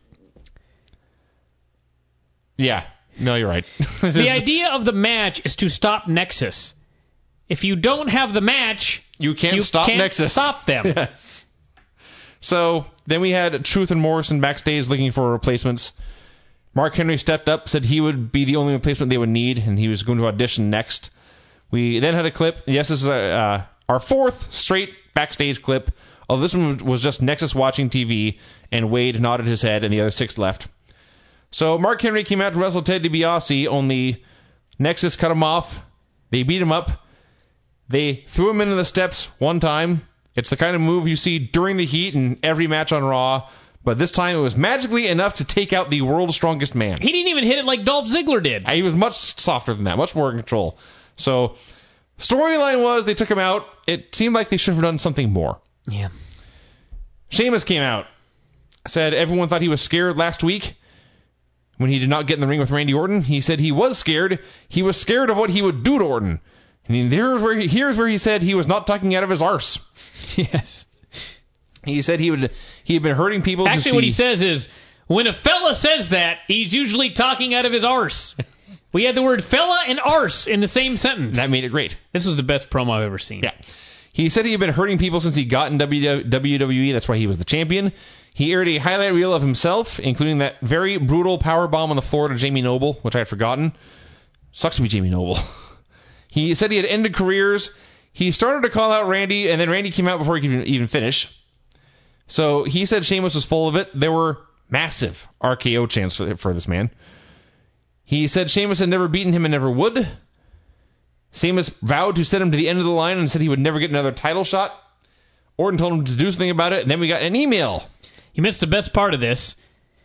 Yeah, no, you're right. The idea of the match is to stop Nexus. If you don't have the match, you can't you stop can't Nexus. Stop them. Yes. So then we had Truth and Morrison backstage looking for replacements. Mark Henry stepped up, said he would be the only replacement they would need, and he was going to audition next. We then had a clip. Yes, this is a, uh, our fourth straight backstage clip. Oh, this one was just Nexus watching T V, and Wade nodded his head, and the other six left. So Mark Henry came out to wrestle Ted DiBiase, only Nexus cut him off. They beat him up. They threw him into the steps one time. It's the kind of move you see during the heat in every match on Raw, but this time it was magically enough to take out the world's strongest man. He didn't even hit it like Dolph Ziggler did. He was much softer than that, much more in control. So, storyline was they took him out. It seemed like they should have done something more. Yeah. Sheamus came out, said everyone thought he was scared last week when he did not get in the ring with Randy Orton. He said he was scared. He was scared of what he would do to Orton. And here's where he, here's where he said he was not talking out of his arse. Yes. He said he would he had been hurting people. Actually, to what see, he says is, when a fella says that, he's usually talking out of his arse. We had the word fella and arse in the same sentence. That made it great. This was the best promo I've ever seen. Yeah. He said he had been hurting people since he got in W W E. That's why he was the champion. He aired a highlight reel of himself, including that very brutal powerbomb on the floor to Jamie Noble, which I had forgotten. Sucks to be Jamie Noble. He said he had ended careers. He started to call out Randy, and then Randy came out before he could even finish. So he said Sheamus was full of it. There were massive R K O chants for, for this man. He said Sheamus had never beaten him and never would. Sheamus vowed to send him to the end of the line and said he would never get another title shot. Orton told him to do something about it, and then we got an email. You missed the best part of this,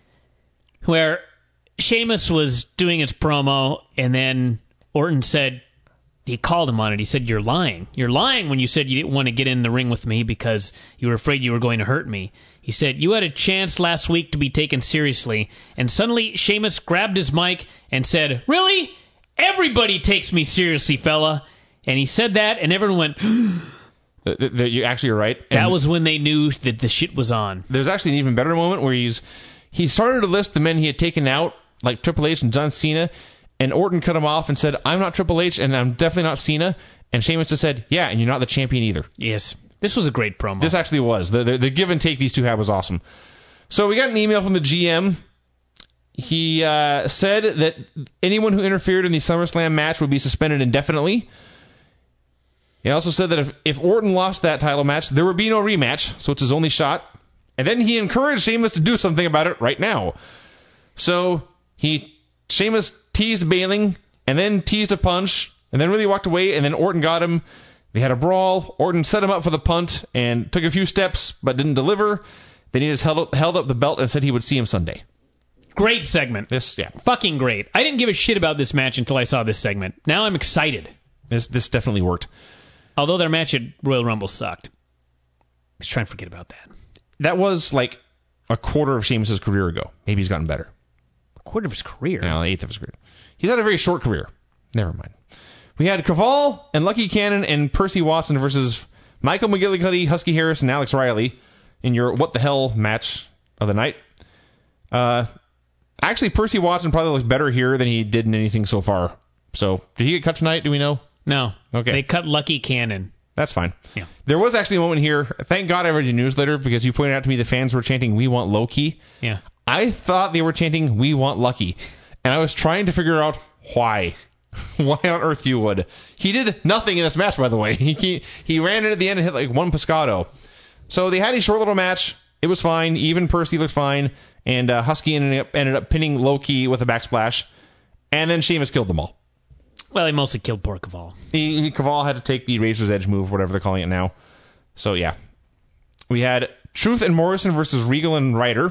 where Sheamus was doing his promo, and then Orton said, he called him on it. He said, you're lying. You're lying when you said you didn't want to get in the ring with me because you were afraid you were going to hurt me. He said, you had a chance last week to be taken seriously. And suddenly Sheamus grabbed his mic and said, really? Everybody takes me seriously, fella. And he said that, and everyone went, the, the, the, you actually are right. That And was when they knew that the shit was on. There's actually an even better moment where he's he started to list the men he had taken out, like Triple H and John Cena, and Orton cut him off and said, I'm not Triple H, and I'm definitely not Cena. And Sheamus just said, yeah, and you're not the champion either. Yes. This was a great promo. This actually was. The, the, the give and take these two had was awesome. So we got an email from the G M. He uh, said that anyone who interfered in the SummerSlam match would be suspended indefinitely. He also said that if, if Orton lost that title match, there would be no rematch, so it's his only shot. And then he encouraged Sheamus to do something about it right now. So he Sheamus teased bailing, and then teased a punch, and then really walked away, and then Orton got him. They had a brawl. Orton set him up for the punt and took a few steps, but didn't deliver. Then he just held up, held up the belt and said he would see him Sunday. Great segment. This, yeah. Fucking great. I didn't give a shit about this match until I saw this segment. Now I'm excited. This, this definitely worked. Although their match at Royal Rumble sucked. Let's try and forget about that. That was like a quarter of Sheamus' career ago. Maybe he's gotten better. A quarter of his career? Yeah, an eighth of his career. He's had a very short career. Never mind. We had Caval and Lucky Cannon and Percy Watson versus Michael McGillicuddy, Husky Harris, and Alex Riley in your What the Hell match of the night. Uh, actually, Percy Watson probably looks better here than he did in anything so far. So, did he get cut tonight? Do we know? No. Okay. They cut Lucky Cannon. That's fine. Yeah. There was actually a moment here. Thank God I read your newsletter because you pointed out to me the fans were chanting, "We want Low Key." Yeah. I thought they were chanting, "We want Lucky." And I was trying to figure out why. Why on earth you would. He did nothing in this match, by the way. He he, he ran in at the end and hit like one Pescado. So they had a short little match. It was fine. Even Percy looked fine. And uh, Husky ended up, ended up pinning Low-Ki with a backsplash. And then Sheamus killed them all. Well, he mostly killed poor Caval. He, he, Caval had to take the Razor's Edge move, whatever they're calling it now. So, yeah. We had Truth and Morrison versus Regal and Ryder.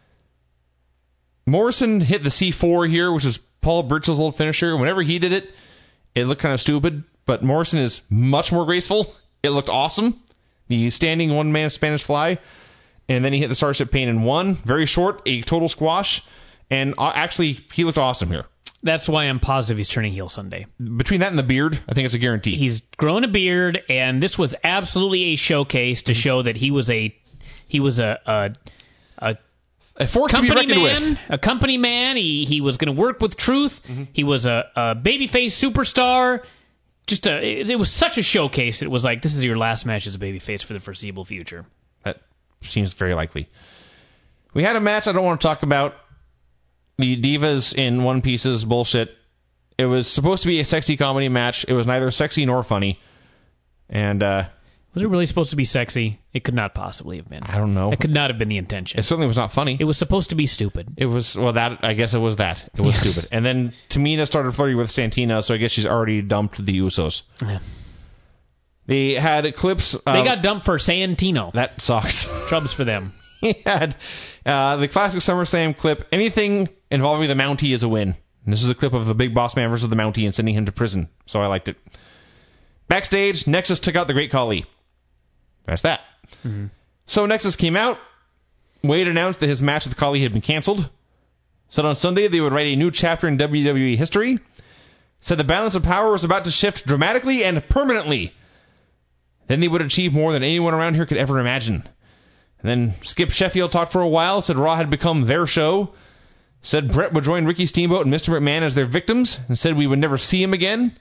Morrison hit the C four here, which is Paul Burchill's old finisher. Whenever he did it, it looked kind of stupid. But Morrison is much more graceful. It looked awesome. The standing one-man Spanish fly. And then he hit the Starship Pain in one. Very short, a total squash. And uh, actually, he looked awesome here. That's why I'm positive he's turning heel Sunday. Between that and the beard, I think it's a guarantee. He's grown a beard, and this was absolutely a showcase to show that he was a he was a a, a, a force to be company reckoned man. with. A company man. He he was going to work with Truth. Mm-hmm. He was a, a babyface superstar. Just a it, it was such a showcase. It was like, this is your last match as a babyface for the foreseeable future. That seems very likely. We had a match I don't want to talk about. The Divas in One Piece's bullshit. It was supposed to be a sexy comedy match. It was neither sexy nor funny. And, uh... was it really supposed to be sexy? It could not possibly have been. I don't know. It could not have been the intention. It certainly was not funny. It was supposed to be stupid. It was, well, that, I guess it was that. It was yes. stupid. And then Tamina started flirting with Santina, so I guess she's already dumped the Usos. Yeah. They had clips. Um, they got dumped for Santino. That sucks. Trubs for them. He had uh, the classic SummerSlam clip. Anything involving the Mountie is a win. And this is a clip of the Big Boss Man versus the Mountie and sending him to prison. So I liked it. Backstage, Nexus took out the Great Khali. That's that. Mm-hmm. So Nexus came out. Wade announced that his match with Khali had been canceled. Said on Sunday they would write a new chapter in W W E history. Said the balance of power was about to shift dramatically and permanently. Then they would achieve more than anyone around here could ever imagine. And then Skip Sheffield talked for a while, said Raw had become their show, said Brett would join Ricky Steamboat and Mister McMahon as their victims, and said we would never see him again.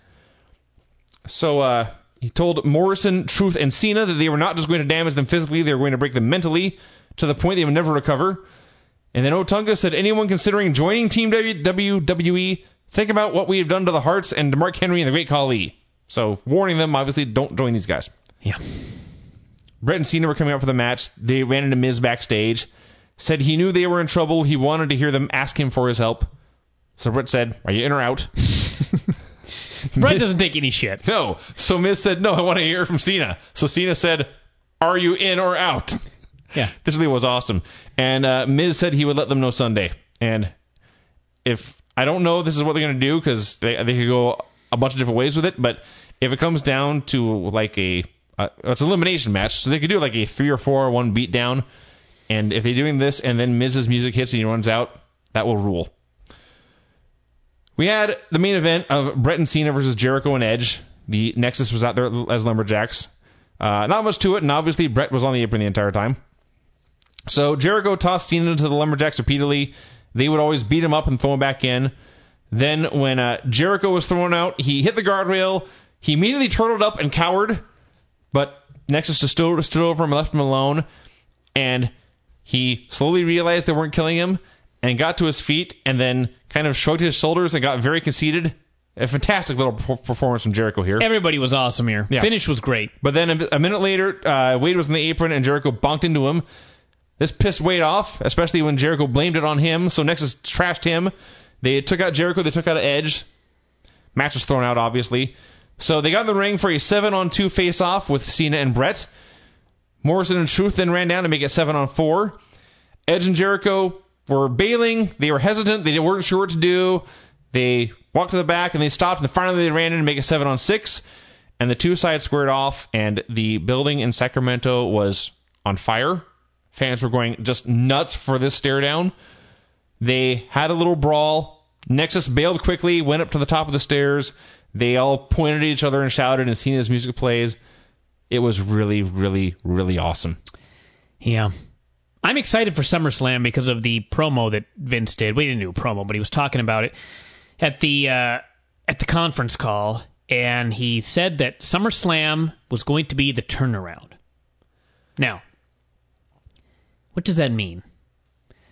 So uh, he told Morrison, Truth, and Cena that they were not just going to damage them physically, they were going to break them mentally, to the point they would never recover. And then Otunga said anyone considering joining Team W W E, think about what we have done to the Hearts and to Mark Henry and the Great Khali. So warning them, obviously, don't join these guys. Yeah. Brett and Cena were coming out for the match. They ran into Miz backstage. Said he knew they were in trouble. He wanted to hear them ask him for his help. So Brett said, are you in or out? Brett doesn't take any shit. No. So Miz said, no, I want to hear from Cena. So Cena said, are you in or out? Yeah. This really was awesome. And uh, Miz said he would let them know Sunday. And if I don't know if this is what they're going to do, because they, they could go a bunch of different ways with it, but if it comes down to like a Uh, it's an elimination match, so they could do like a three or four or one beatdown. And if they're doing this and then Miz's music hits and he runs out, that will rule. We had the main event of Brett and Cena versus Jericho and Edge. The Nexus was out there as Lumberjacks. Uh, not much to it, and obviously Brett was on the apron the entire time. So Jericho tossed Cena into the Lumberjacks repeatedly. They would always beat him up and throw him back in. Then when uh, Jericho was thrown out, he hit the guardrail. He immediately turtled up and cowered. But Nexus just stood, stood over him and left him alone, and he slowly realized they weren't killing him and got to his feet and then kind of shrugged his shoulders and got very conceited. A fantastic little performance from Jericho here. Everybody was awesome here. Yeah. Finish was great. But then a, a minute later, uh, Wade was in the apron and Jericho bonked into him. This pissed Wade off, especially when Jericho blamed it on him, so Nexus trashed him. They took out Jericho, they took out Edge. Match was thrown out, obviously. So they got in the ring for a seven on two face-off with Cena and Brett. Morrison and Truth then ran down to make it seven on four. Edge and Jericho were bailing. They were hesitant. They weren't sure what to do. They walked to the back and they stopped, and finally they ran in to make it seven on six. And the two sides squared off, and the building in Sacramento was on fire. Fans were going just nuts for this stare down. They had a little brawl. Nexus bailed quickly, went up to the top of the stairs. They all pointed at each other and shouted, and Cena's music plays. It was really, really, really awesome. Yeah. I'm excited for SummerSlam because of the promo that Vince did. We didn't do a promo, but he was talking about it at the uh, at the conference call, and he said that SummerSlam was going to be the turnaround. Now, what does that mean?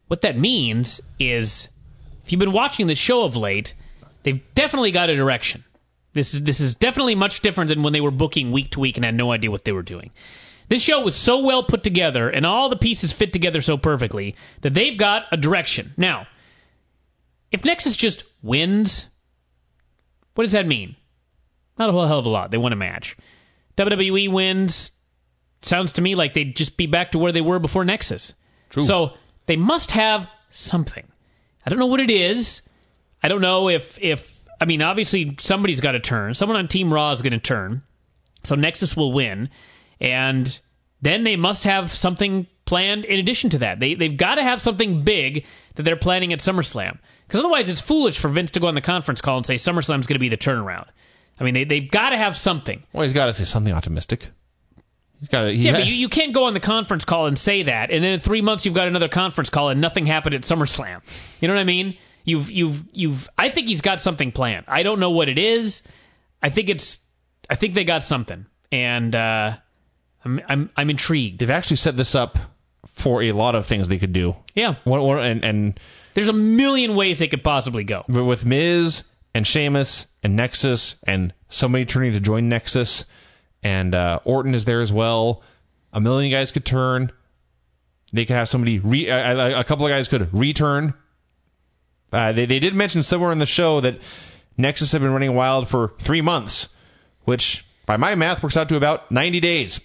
what that means is, if you've been watching the show of late, they've definitely got a direction. This is this is definitely much different than when they were booking week to week and had no idea what they were doing. This show was so well put together, and all the pieces fit together so perfectly, that they've got a direction. Now, if Nexus just wins, what does that mean? Not a whole hell of a lot. They won a match. W W E wins. Sounds to me like they'd just be back to where they were before Nexus. True. So they must have something. I don't know what it is. I don't know if, if I mean, obviously somebody's got to turn. Someone on Team Raw is going to turn. So Nexus will win. And then they must have something planned in addition to that. They, they've got to have something big that they're planning at SummerSlam. Because otherwise it's foolish for Vince to go on the conference call and say SummerSlam's going to be the turnaround. I mean, they, they've got to have something. Well, he's got to say something optimistic. He's got to. He yeah, has. but you, you can't go on the conference call and say that, and then in three months you've got another conference call and nothing happened at SummerSlam. You know what I mean? You've, you've, you've. I think he's got something planned. I don't know what it is. I think it's. I think they got something, and uh, I'm, I'm, I'm intrigued. They've actually set this up for a lot of things they could do. Yeah. One, one, and, and there's a million ways they could possibly go. with Miz and Sheamus and Nexus and somebody turning to join Nexus. And uh, Orton is there as well. A million guys could turn. They could have somebody, re- a, a couple of guys could return. Uh, they, they did mention somewhere in the show that Nexus have been running wild for three months, which by my math works out to about ninety days.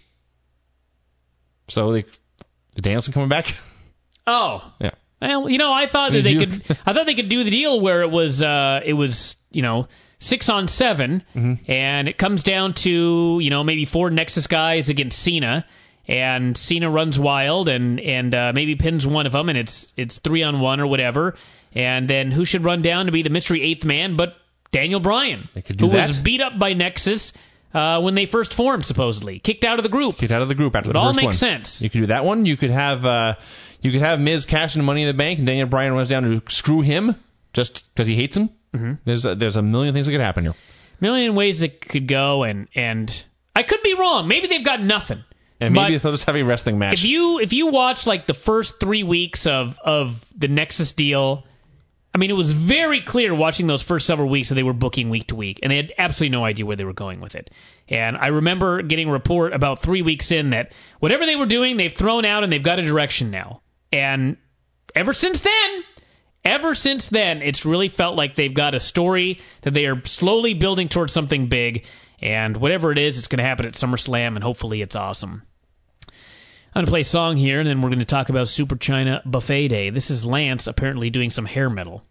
So they, the Danielson coming back? Oh. Yeah. Well, you know, I thought that they You- could. I thought they could do the deal where it was, uh, it was, you know, six on seven, Mm-hmm. and it comes down to, you know, maybe four Nexus guys against Cena, and Cena runs wild and and uh, maybe pins one of them, and it's it's three on one or whatever, and then who should run down to be the mystery eighth man but Daniel Bryan, They could do who that. was beat up by Nexus uh, when they first formed, supposedly kicked out of the group. Get out of the group after It the all first makes one. sense. You could do that one. You could have uh, you could have Miz cash in Money in the Bank, and Daniel Bryan runs down to screw him just because he hates him. Mm-hmm. There's a, there's a million things that could happen here. Million ways it could go, and and I could be wrong. Maybe they've got nothing. And maybe But they'll just have a wrestling match. If you if you watch like the first three weeks of of the Nexus deal, I mean, it was very clear watching those first several weeks that they were booking week to week, and they had absolutely no idea where they were going with it. And I remember getting a report about three weeks in that whatever they were doing, they've thrown out and they've got a direction now. And ever since then, ever since then, it's really felt like they've got a story that they are slowly building towards something big. And whatever it is, it's going to happen at SummerSlam, and hopefully it's awesome. I'm going to play a song here, and then we're going to talk about Super China Buffet Day. This is Lance apparently doing some hair metal.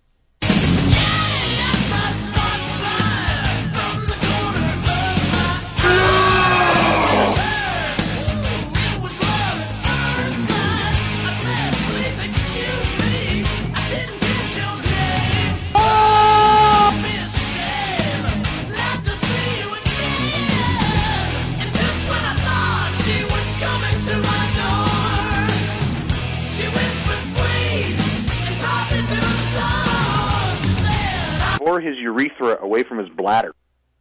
Or his urethra away from his bladder.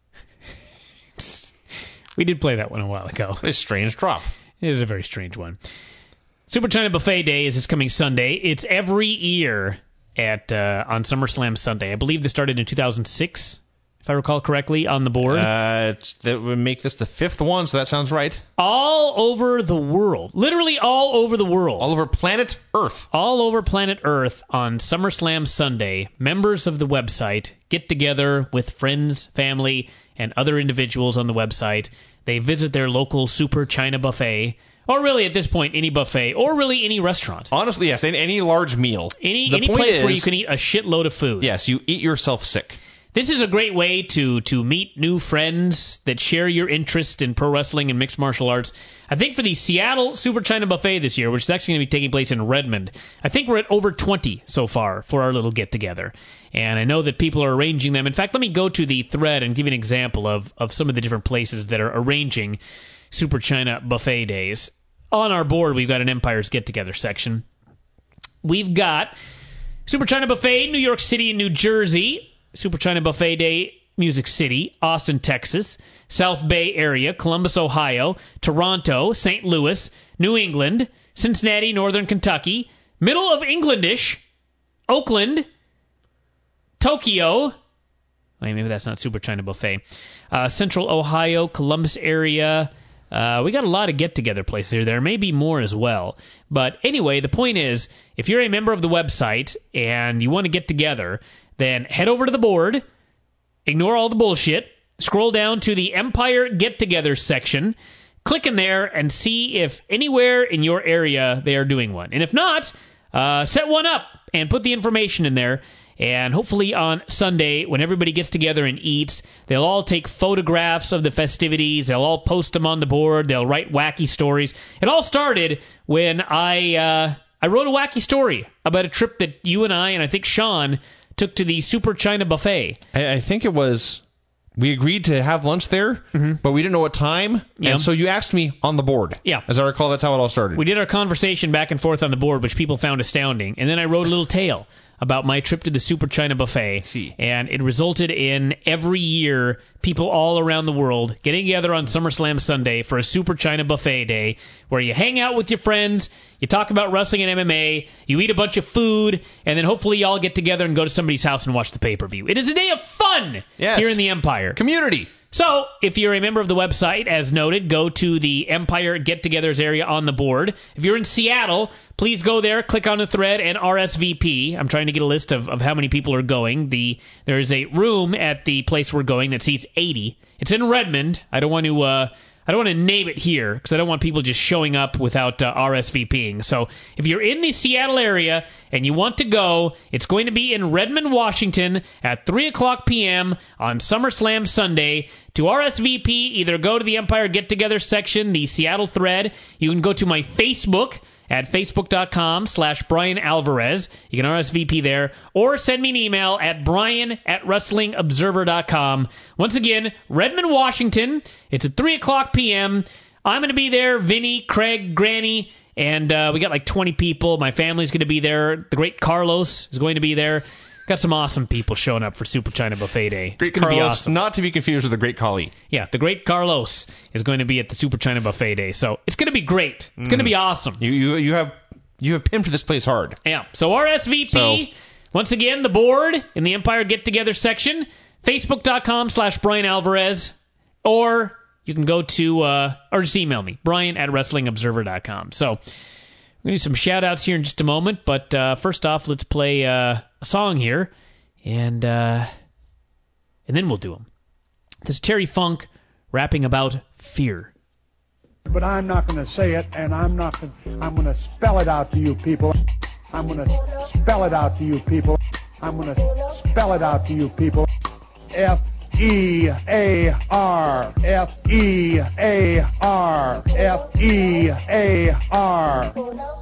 We did play that one a while ago. a strange drop. It is a very strange one. Super China Buffet Day is this coming Sunday. It's every year at uh, on SummerSlam Sunday. I believe this started in two thousand six, if I recall correctly, on the board. Uh, it's, that would make this the fifth one, so that sounds right. All over the world. Literally all over the world. All over planet Earth. All over planet Earth on SummerSlam Sunday, members of the website get together with friends, family, and other individuals on the website. They visit their local Super China Buffet, or really at this point any buffet, or really any restaurant. Honestly, yes, any, any large meal. Any The any point place is, where you can eat a shitload of food. Yes, you eat yourself sick. This is a great way to to meet new friends that share your interest in pro wrestling and mixed martial arts. I think for the Seattle Super China Buffet this year, which is actually going to be taking place in Redmond, I think we're at over twenty so far for our little get-together. And I know that people are arranging them. In fact, let me go to the thread and give you an example of, of some of the different places that are arranging Super China Buffet days. On our board, we've got an Empire's Get-Together section. We've got Super China Buffet, New York City and New Jersey. Super China Buffet Day, Music City, Austin, Texas, South Bay Area, Columbus, Ohio, Toronto, Saint Louis, New England, Cincinnati, Northern Kentucky, middle of Englandish, Oakland, Tokyo. Wait, maybe that's not Super China Buffet. Uh, Central Ohio, Columbus area. Uh, we got a lot of get-together places here. There may be more as well. But anyway, the point is, if you're a member of the website and you want to get together, then head over to the board, ignore all the bullshit, scroll down to the Empire Get-Together section, click in there and see if anywhere in your area they are doing one. And if not, uh, set one up and put the information in there. And hopefully on Sunday, when everybody gets together and eats, they'll all take photographs of the festivities. They'll all post them on the board. They'll write wacky stories. It all started when I uh, I wrote a wacky story about a trip that you and I, and I think Sean, took to the Super China Buffet. I, I think it was... We agreed to have lunch there, mm-hmm. but we didn't know what time, yeah. and so you asked me on the board. Yeah. As I recall, that's how it all started. We did our conversation back and forth on the board, which people found astounding, and then I wrote a little tale about my trip to the Super China Buffet, See. and it resulted in every year people all around the world getting together on SummerSlam Sunday for a Super China Buffet day, where you hang out with your friends, you talk about wrestling and M M A, you eat a bunch of food, and then hopefully you all get together and go to somebody's house and watch the pay-per-view. It is a day of fun yes. here in the Empire. Community. So, if you're a member of the website, as noted, go to the Empire Get-Togethers area on the board. If you're in Seattle, please go there, click on the thread, and R S V P. I'm trying to get a list of, of how many people are going. The There is a room at the place we're going that seats eighty. It's in Redmond. I don't want to... Uh, I don't want to name it here because I don't want people just showing up without uh, RSVPing. So if you're in the Seattle area and you want to go, it's going to be in Redmond, Washington at three o'clock p.m. on SummerSlam Sunday. To R S V P, either go to the Empire Get-Together section, the Seattle thread. You can go to my Facebook at facebook.com slash Brian Alvarez. You can R S V P there, or send me an email at brian at wrestling observer dot com. Once again, Redmond, Washington. It's at three o'clock p.m. I'm going to be there, Vinny, Craig, Granny, and uh, we got like twenty people. My family's going to be there. The great Carlos is going to be there. Got some awesome people showing up for Super China Buffet Day. Great it's going to be Carlos, awesome. Not to be confused with the Great Khali. Yeah, the great Carlos is going to be at the Super China Buffet Day. So it's going to be great. It's mm. going to be awesome. You you you have you have pimped this place hard. Yeah. So R S V P, so, once again, the board in the Empire Get Together section, facebook.com slash Brian Alvarez, or you can go to, uh, or just email me, Brian at wrestling observer dot com. So we're going to do some shout outs here in just a moment, but uh, first off, let's play uh, a song here. And uh, and then we'll do them. This is Terry Funk rapping about fear. But I'm not going to say it, and I'm not going to, I'm going to spell it out to you people. I'm going to spell it out to you people. I'm going to spell it out to you people. F E A R. F E A R. F E A R.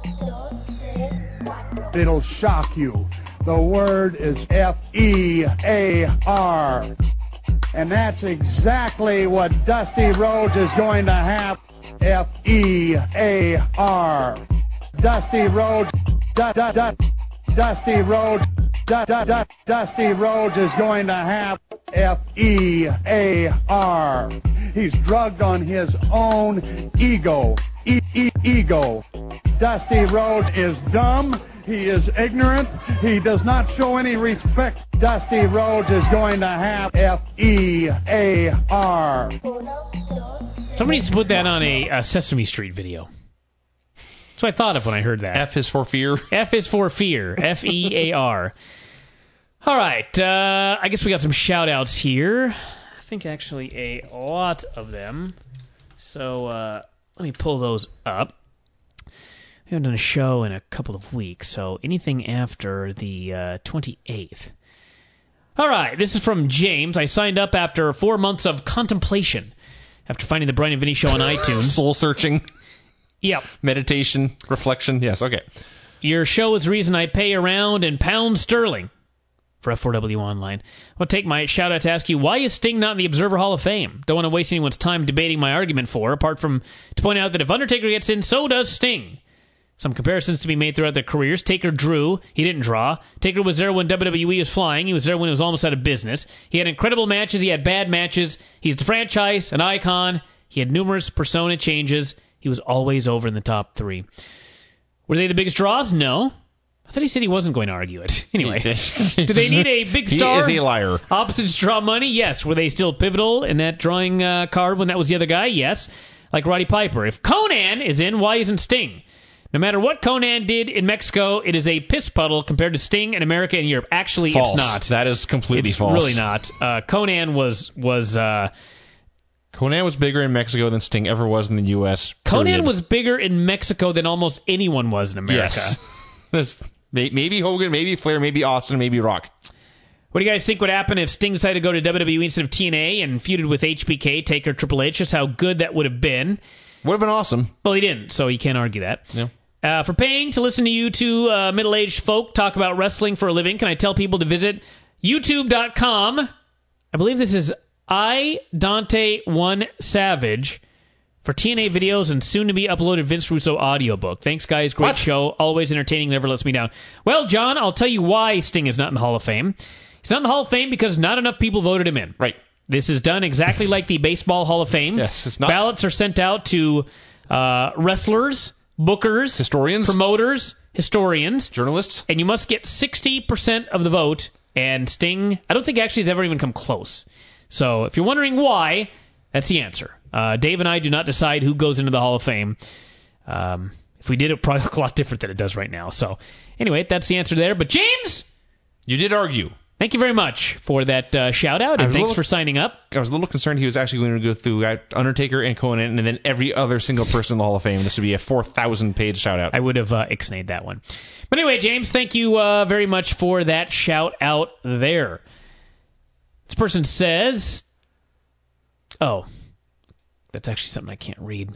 It'll shock you. The word is F E A R. And that's exactly what Dusty Rhodes is going to have. F E A R. Dusty Rhodes. Du, du, du, Dusty Rhodes. Du, du, du, Dusty Rhodes is going to have F E A R. He's drugged on his own ego. E- e- ego. Dusty Rhodes is dumb. He is ignorant. He does not show any respect. Dusty Rhodes is going to have F E A R. Somebody needs to put that on a, a Sesame Street video. That's what I thought of when I heard that. F is for fear. F is for fear. F E A R. All right. Uh, I guess we got some shout-outs here. I think actually a lot of them. So uh, let me pull those up. We haven't done a show in a couple of weeks, so anything after the uh, twenty-eighth. All right, this is from James. I signed up after four months of contemplation after finding the Brian and Vinny Show on iTunes. Soul searching. Yep. Meditation, reflection. Yes, okay. Your show is the reason I pay around in pounds sterling for F four W Online. I'll take my shout-out to ask you, why is Sting not in the Observer Hall of Fame? Don't want to waste anyone's time debating my argument for, apart from to point out that if Undertaker gets in, so does Sting. Some comparisons to be made throughout their careers. Taker drew. He didn't draw. Taker was there when W W E was flying. He was there when it was almost out of business. He had incredible matches. He had bad matches. He's the franchise, an icon. He had numerous persona changes. He was always over in the top three. Were they the biggest draws? No. I thought he said he wasn't going to argue it. Anyway, do they need a big star? He is a liar. Opposites draw money? Yes. Were they still pivotal in that drawing uh, card when that was the other guy? Yes. Like Roddy Piper. If Conan is in, why isn't Sting? No matter what Conan did in Mexico, it is a piss puddle compared to Sting in America and Europe. Actually, false. It's not. That is completely it's false. It's really not. Uh, Conan was... was uh, Conan was bigger in Mexico than Sting ever was in the U S Conan period. was bigger in Mexico than almost anyone was in America. Yes. Maybe Hogan, maybe Flair, maybe Austin, maybe Rock. What do you guys think would happen if Sting decided to go to W W E instead of T N A and feuded with H B K, Taker, Triple H? Just how good that would have been. Would have been awesome. Well, he didn't, so you can't argue that. Yeah. Uh, for paying to listen to you two uh, middle-aged folk talk about wrestling for a living, can I tell people to visit youtube dot com? I believe this is I Dante one Savage for T N A videos and soon-to-be uploaded Vince Russo audiobook. Thanks, guys. Great What? show. Always entertaining. Never lets me down. Well, John, I'll tell you why Sting is not in the Hall of Fame. He's not in the Hall of Fame because not enough people voted him in. Right. This is done exactly like the Baseball Hall of Fame. Yes, it's not. Ballots are sent out to uh, wrestlers, bookers, Historians. promoters, historians, Journalists. and you must get sixty percent of the vote. And Sting, I don't think actually has ever even come close. So if you're wondering why, that's the answer. Uh, Dave and I do not decide who goes into the Hall of Fame. Um, if we did, it would probably look a lot different than it does right now. So anyway, that's the answer there. But James, You did argue. thank you very much for that uh, shout-out, and was a thanks little- for signing up. I was a little concerned he was actually going to go through uh, Undertaker and Conan and then every other single person in the Hall of Fame. This would be a four thousand page shout-out. I would have uh, ixnayed that one. But anyway, James, thank you uh, very much for that shout-out there. This person says... Oh, that's actually something I can't read.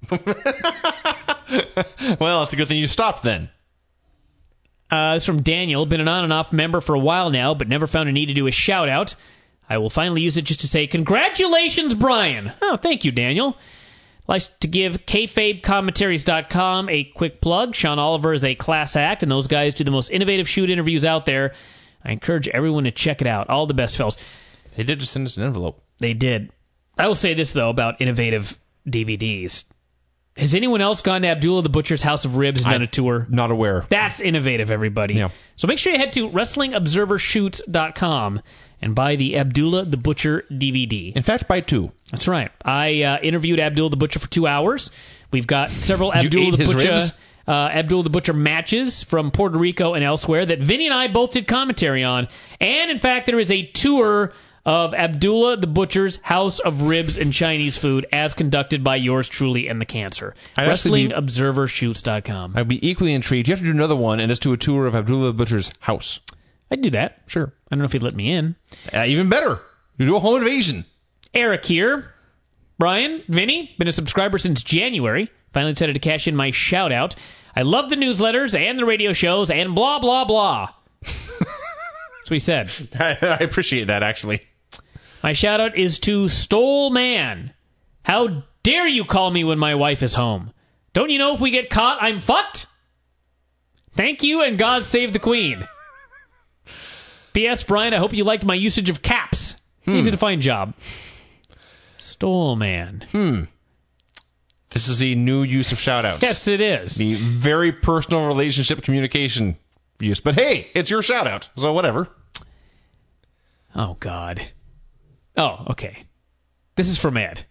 Well, it's a good thing you stopped then. Uh, it's from Daniel. Been an on and off member for a while now, but never found a need to do a shout-out. I will finally use it just to say, congratulations, Brian. Oh, thank you, Daniel. I'd like to give kayfabe commentaries dot com a quick plug. Sean Oliver is a class act, and those guys do the most innovative shoot interviews out there. I encourage everyone to check it out. All the best, fellas. They did just send us an envelope. They did. I will say this, though, about innovative D V Ds. Has anyone else gone to Abdullah the Butcher's House of Ribs and done I'm a tour? Not aware. That's innovative, everybody. Yeah. So make sure you head to wrestling observer shoots dot com and buy the Abdullah the Butcher D V D. In fact, by two. That's right. I uh, interviewed Abdullah the Butcher for two hours. We've got several You Abdullah ate the his Butcher ribs? uh, Abdullah the Butcher matches from Puerto Rico and elsewhere that Vinny and I both did commentary on. And, in fact, there is a tour of Abdullah the Butcher's House of Ribs and Chinese Food as conducted by yours truly and the Cancer. I'd actually be- wrestling observer shoots dot com. I'd be equally intrigued. You have to do another one and just do a tour of Abdullah the Butcher's house. I'd do that. Sure. I don't know if he'd let me in. Uh, even better. You do a home invasion. Eric here. Brian, Vinny, been a subscriber since January. Finally decided to cash in my shout-out. I love the newsletters and the radio shows and blah, blah, blah. That's what he said. I, I appreciate that, actually. My shout-out is to Stole Man. How dare you call me when my wife is home? Don't you know if we get caught, I'm fucked? Thank you, and God save the Queen. P S. Brian, I hope you liked my usage of caps. You did a fine job. Stole Man. Hmm. This is a new use of shout-outs. Yes, it is. The very personal relationship communication use. But hey, it's your shout-out, so whatever. Oh, God. Oh, okay. This is from Ed.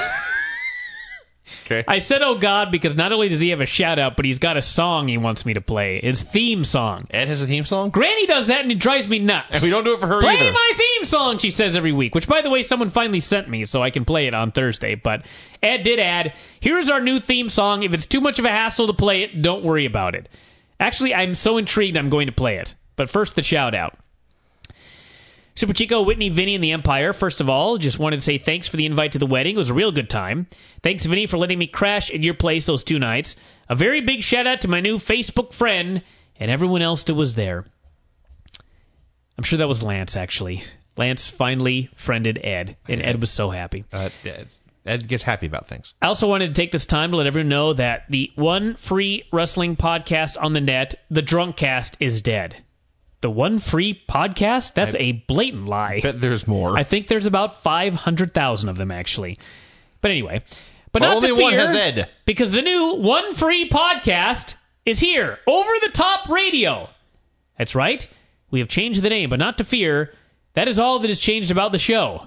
Okay. I said, oh, God, because not only does he have a shout-out, but he's got a song he wants me to play. His theme song. Ed has a theme song? Granny does that, and it drives me nuts. And we don't do it for her play either. my theme song, she says every week, which, by the way, someone finally sent me, so I can play it on Thursday. But Ed did add, here's our new theme song. If it's too much of a hassle to play it, don't worry about it. Actually, I'm so intrigued I'm going to play it. But first, the shout-out. Super Chico, Whitney, Vinny, and the Empire. First of all, just wanted to say thanks for the invite to the wedding. It was a real good time. Thanks, Vinny, for letting me crash at your place those two nights. A very big shout-out to my new Facebook friend and everyone else that was there. I'm sure that was Lance, actually. Lance finally friended Ed, and Ed was so happy. Uh, Ed, Ed gets happy about things. I also wanted to take this time to let everyone know that the one free wrestling podcast on the net, The Drunkcast, is dead. The one free podcast? That's I a blatant lie. Bet there's more. I think there's about five hundred thousand of them, actually. But anyway. But Well, not to only one fear, has Ed. because the new one free podcast is here. Over the Top Radio. That's right. We have changed the name, but not to fear. That is all that has changed about the show.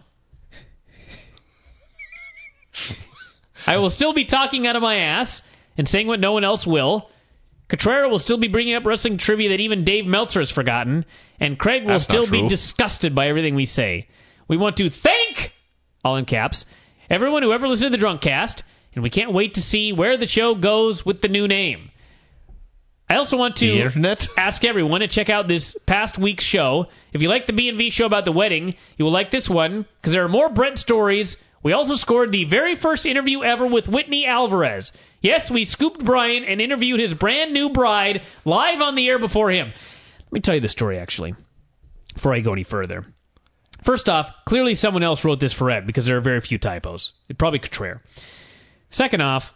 I will still be talking out of my ass and saying what no one else will. Cotrera will still be bringing up wrestling trivia that even Dave Meltzer has forgotten. And Craig will That's still not true. be disgusted by everything we say. We want to thank, all in caps, everyone who ever listened to the Drunkcast, and we can't wait to see where the show goes with the new name. I also want The to internet? ask everyone to check out this past week's show. If you like the B and V show about the wedding, you will like this one, because there are more Brent stories. We also scored the very first interview ever with Whitney Alvarez. Yes, we scooped Brian and interviewed his brand new bride live on the air before him. Let me tell you the story, actually, before I go any further. First off, clearly someone else wrote this for Ed, because there are very few typos. It probably Cotrera. Second off,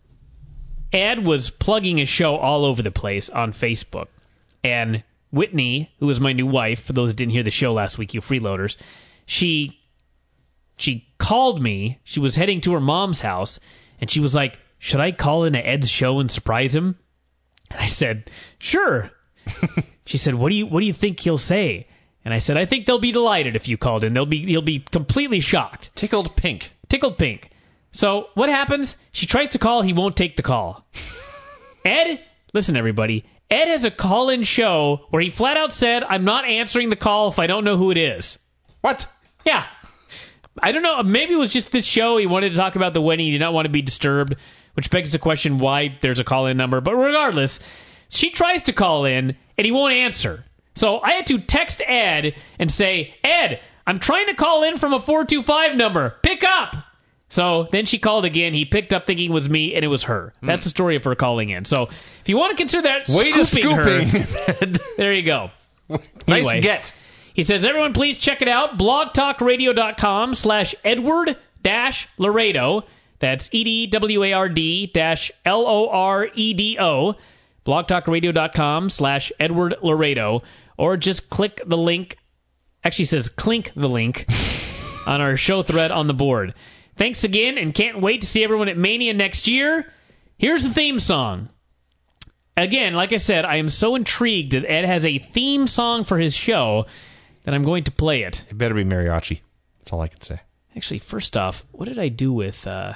Ed was plugging his show all over the place on Facebook. And Whitney, who was my new wife, for those that didn't hear the show last week, you freeloaders, she she called me. She was heading to her mom's house, and she was like, should I call into Ed's show and surprise him? And I said, sure. She said, what do you what do you think he'll say? And I said, I think they'll be delighted if you called in. They'll be he'll be completely shocked. Tickled pink. Tickled pink. So what happens? She tries to call. He won't take the call. Ed, listen, everybody. Ed has a call-in show where he flat out said, I'm not answering the call if I don't know who it is. What? Yeah. I don't know. Maybe it was just this show. He wanted to talk about the wedding. He did not want to be disturbed, which begs the question why there's a call-in number. But regardless, she tries to call in, and he won't answer. So I had to text Ed and say, Ed, I'm trying to call in from a four two five number. Pick up. So then she called again. He picked up thinking it was me, and it was her. That's the story of her calling in. So if you want to consider that Way to scooping scooping. her, there you go. Nice Anyway. get. He says, everyone please check it out, blogtalkradio.com slash Edward dash Laredo. That's E D W A R D dash L O R E D O. blogtalkradio.com slash Edward Laredo. Or just click the link, actually says clink the link, on our show thread on the board. Thanks again, and can't wait to see everyone at Mania next year. Here's the theme song. Again, like I said, I am so intrigued that Ed has a theme song for his show that I'm going to play it. It better be mariachi. That's all I can say. Actually, first off, what did I do with... Uh,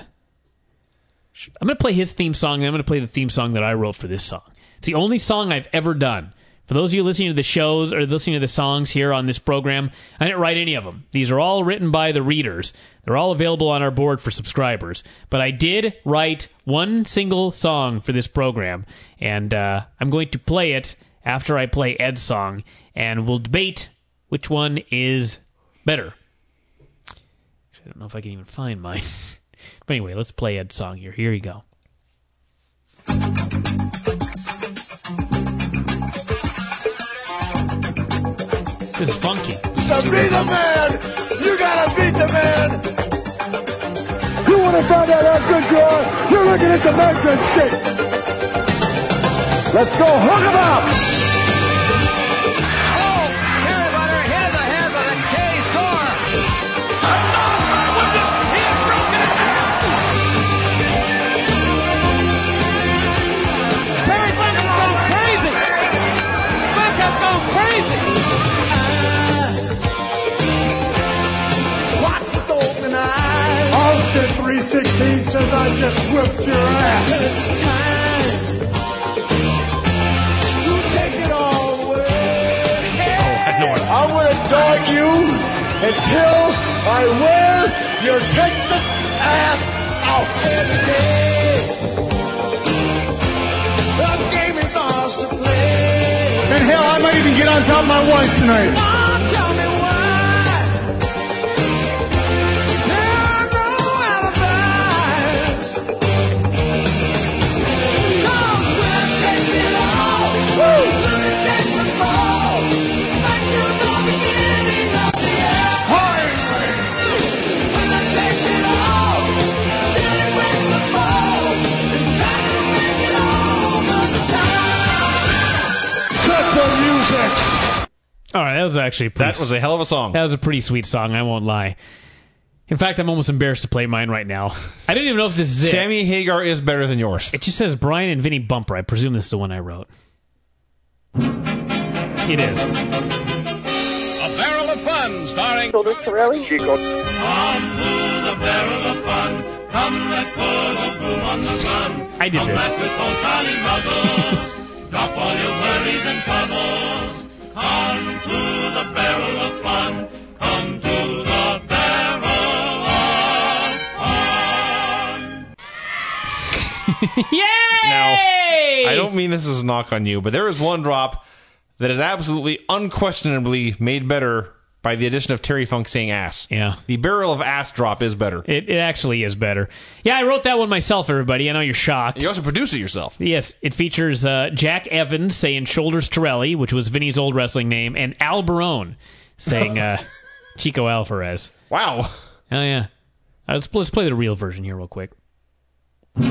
I'm going to play his theme song, and I'm going to play the theme song that I wrote for this song. It's the only song I've ever done. For those of you listening to the shows or listening to the songs here on this program, I didn't write any of them. These are all written by the readers. They're all available on our board for subscribers. But I did write one single song for this program, and uh, I'm going to play it after I play Ed's song, and we'll debate which one is better. I don't know if I can even find mine. But anyway, let's play Ed's song here. Here you go. This is funky. So be the man. You gotta beat the man. You want to find out how good you are? You're looking at the measuring stick. Let's go hook 'em up. Oh, Harry Butter hit the head with a cage door. He has broken it down. Harry Butter has gone crazy. Buck has gone crazy. Watch the golden eyes. Austin three sixteen says I just whipped your ass. It's time to take it all away. I'm gonna dog you until I wear your Texas ass out. Every day, the game is ours to play. And hell, I might even get on top of my wife tonight. Oh, tell me why. There are no alibis. 'Cause when it takes it all, when it takes it all, back to the beginning of the end. When it takes it all, till it breaks the fall, and time to make it all the time. Cut the music. All right, that was actually pretty That was a hell of a song. That was a pretty sweet song, I won't lie. In fact, I'm almost embarrassed to play mine right now. I don't even know if this is it. Sammy Hagar is better than yours. It just says Brian and Vinny Bumper. I presume this is the one I wrote. It is. A Barrel of Fun, starring Shoulders Torelli. Chico. On to the Barrel of Fun. Come, let's put a boom on the run. I did Come this. back with old Charlie Muzzles. Drop all your worries and troubles. Come to the Barrel of Fun. Come to the Barrel of Fun. Yay! Now, I don't mean this as a knock on you, but there is one drop that is absolutely unquestionably made better by the addition of Terry Funk saying ass. Yeah. The Barrel of Ass drop is better. It, it actually is better. Yeah, I wrote that one myself, everybody. I know you're shocked. You also produce it yourself. Yes, it features uh, Jack Evans saying Shoulders Torelli, which was Vinny's old wrestling name, and Al Barone saying uh, Chico Alvarez. Wow. Oh, yeah. Uh, let's, let's play the real version here real quick. A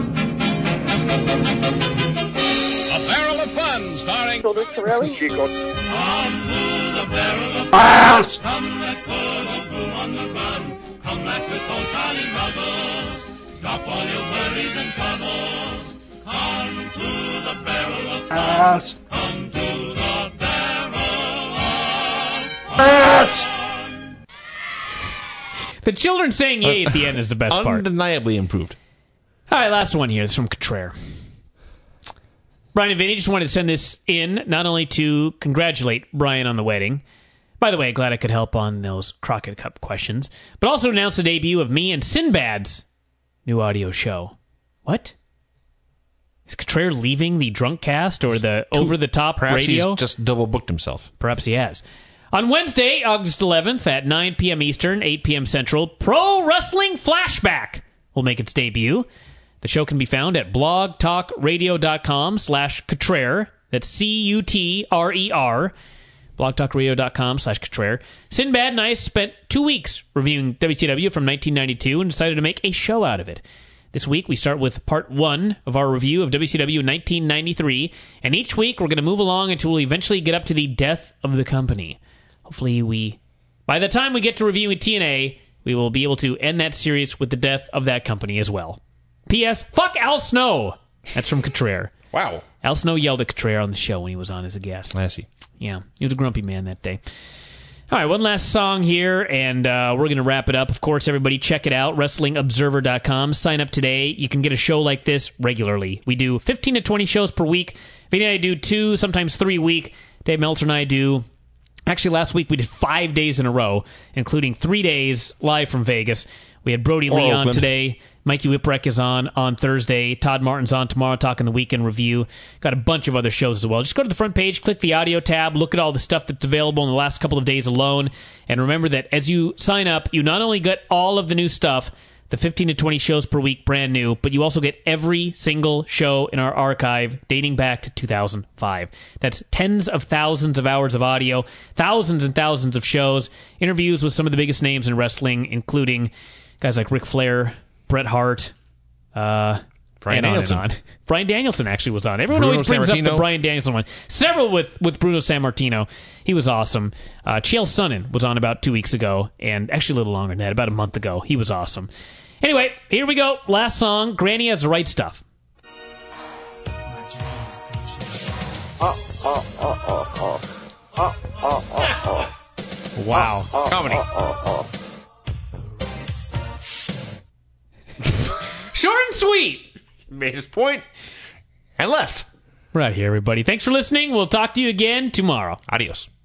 Barrel of Fun, starring Shoulders Torelli. Chico. On to the Barrel of Fun. Ass! Come, let's put a boom on the run. Come back with old Charlie Muzzles. Drop all your worries and troubles. Come to the Barrel of Fun. Ass! Come to the Barrel of Fun. Ass! The children saying yay at the end is the best part. Undeniably improved. All right, last one here. It's from Cotrere. Brian and Vinny just wanted to send this in, not only to congratulate Brian on the wedding. By the way, glad I could help on those Crockett Cup questions. But also announce the debut of me and Sinbad's new audio show. What? Is Cotrere leaving the Drunk Cast or the over-the-top Perhaps radio? he's just double booked himself. Perhaps he has. On Wednesday, August eleventh at nine p.m. Eastern, eight p.m. Central, Pro Wrestling Flashback will make its debut. The show can be found at blogtalkradio.com slash Cotrere. That's C U T R E R. blogtalkradio.com slash Cotrere. Sinbad and I spent two weeks reviewing W C W from nineteen ninety-two and decided to make a show out of it. This week we start with part one of our review of W C W nineteen ninety-three, and each week we're going to move along until we eventually get up to the death of the company. Hopefully we, by the time we get to reviewing T N A, we will be able to end that series with the death of that company as well. P S. Fuck Al Snow! That's from Cotrere. Wow. Al Snow yelled at Cotrere on the show when he was on as a guest. I see. Yeah, he was a grumpy man that day. All right, one last song here, and uh, we're going to wrap it up. Of course, everybody check it out, wrestling observer dot com. Sign up today. You can get a show like this regularly. We do fifteen to twenty shows per week. Vinny and I do two, sometimes three a week. Dave Meltzer and I do... Actually, last week we did five days in a row, including three days live from Vegas. We had Brody Or Lee on Oakland. today. Mikey Whipwreck is on on Thursday. Todd Martin's on tomorrow talking the weekend review. Got a bunch of other shows as well. Just go to the front page, click the audio tab, look at all the stuff that's available in the last couple of days alone. And remember that as you sign up, you not only get all of the new stuff, the fifteen to twenty shows per week, brand new, but you also get every single show in our archive dating back to two thousand five. That's tens of thousands of hours of audio, thousands and thousands of shows, interviews with some of the biggest names in wrestling, including guys like Ric Flair, Bret Hart, uh, Bryan and on Danielson. and on. Bryan Danielson actually was on. Everyone Bruno always brings up Sammartino. the Bryan Danielson one. Several with, with Bruno Sammartino. He was awesome. Uh, Chael Sonnen was on about two weeks ago, and actually a little longer than that, about a month ago. He was awesome. Anyway, here we go. Last song. Granny Has the Right Stuff. Wow. Comedy. Short and sweet. Made his point and left. Right here, everybody. Thanks for listening. We'll talk to you again tomorrow. Adios.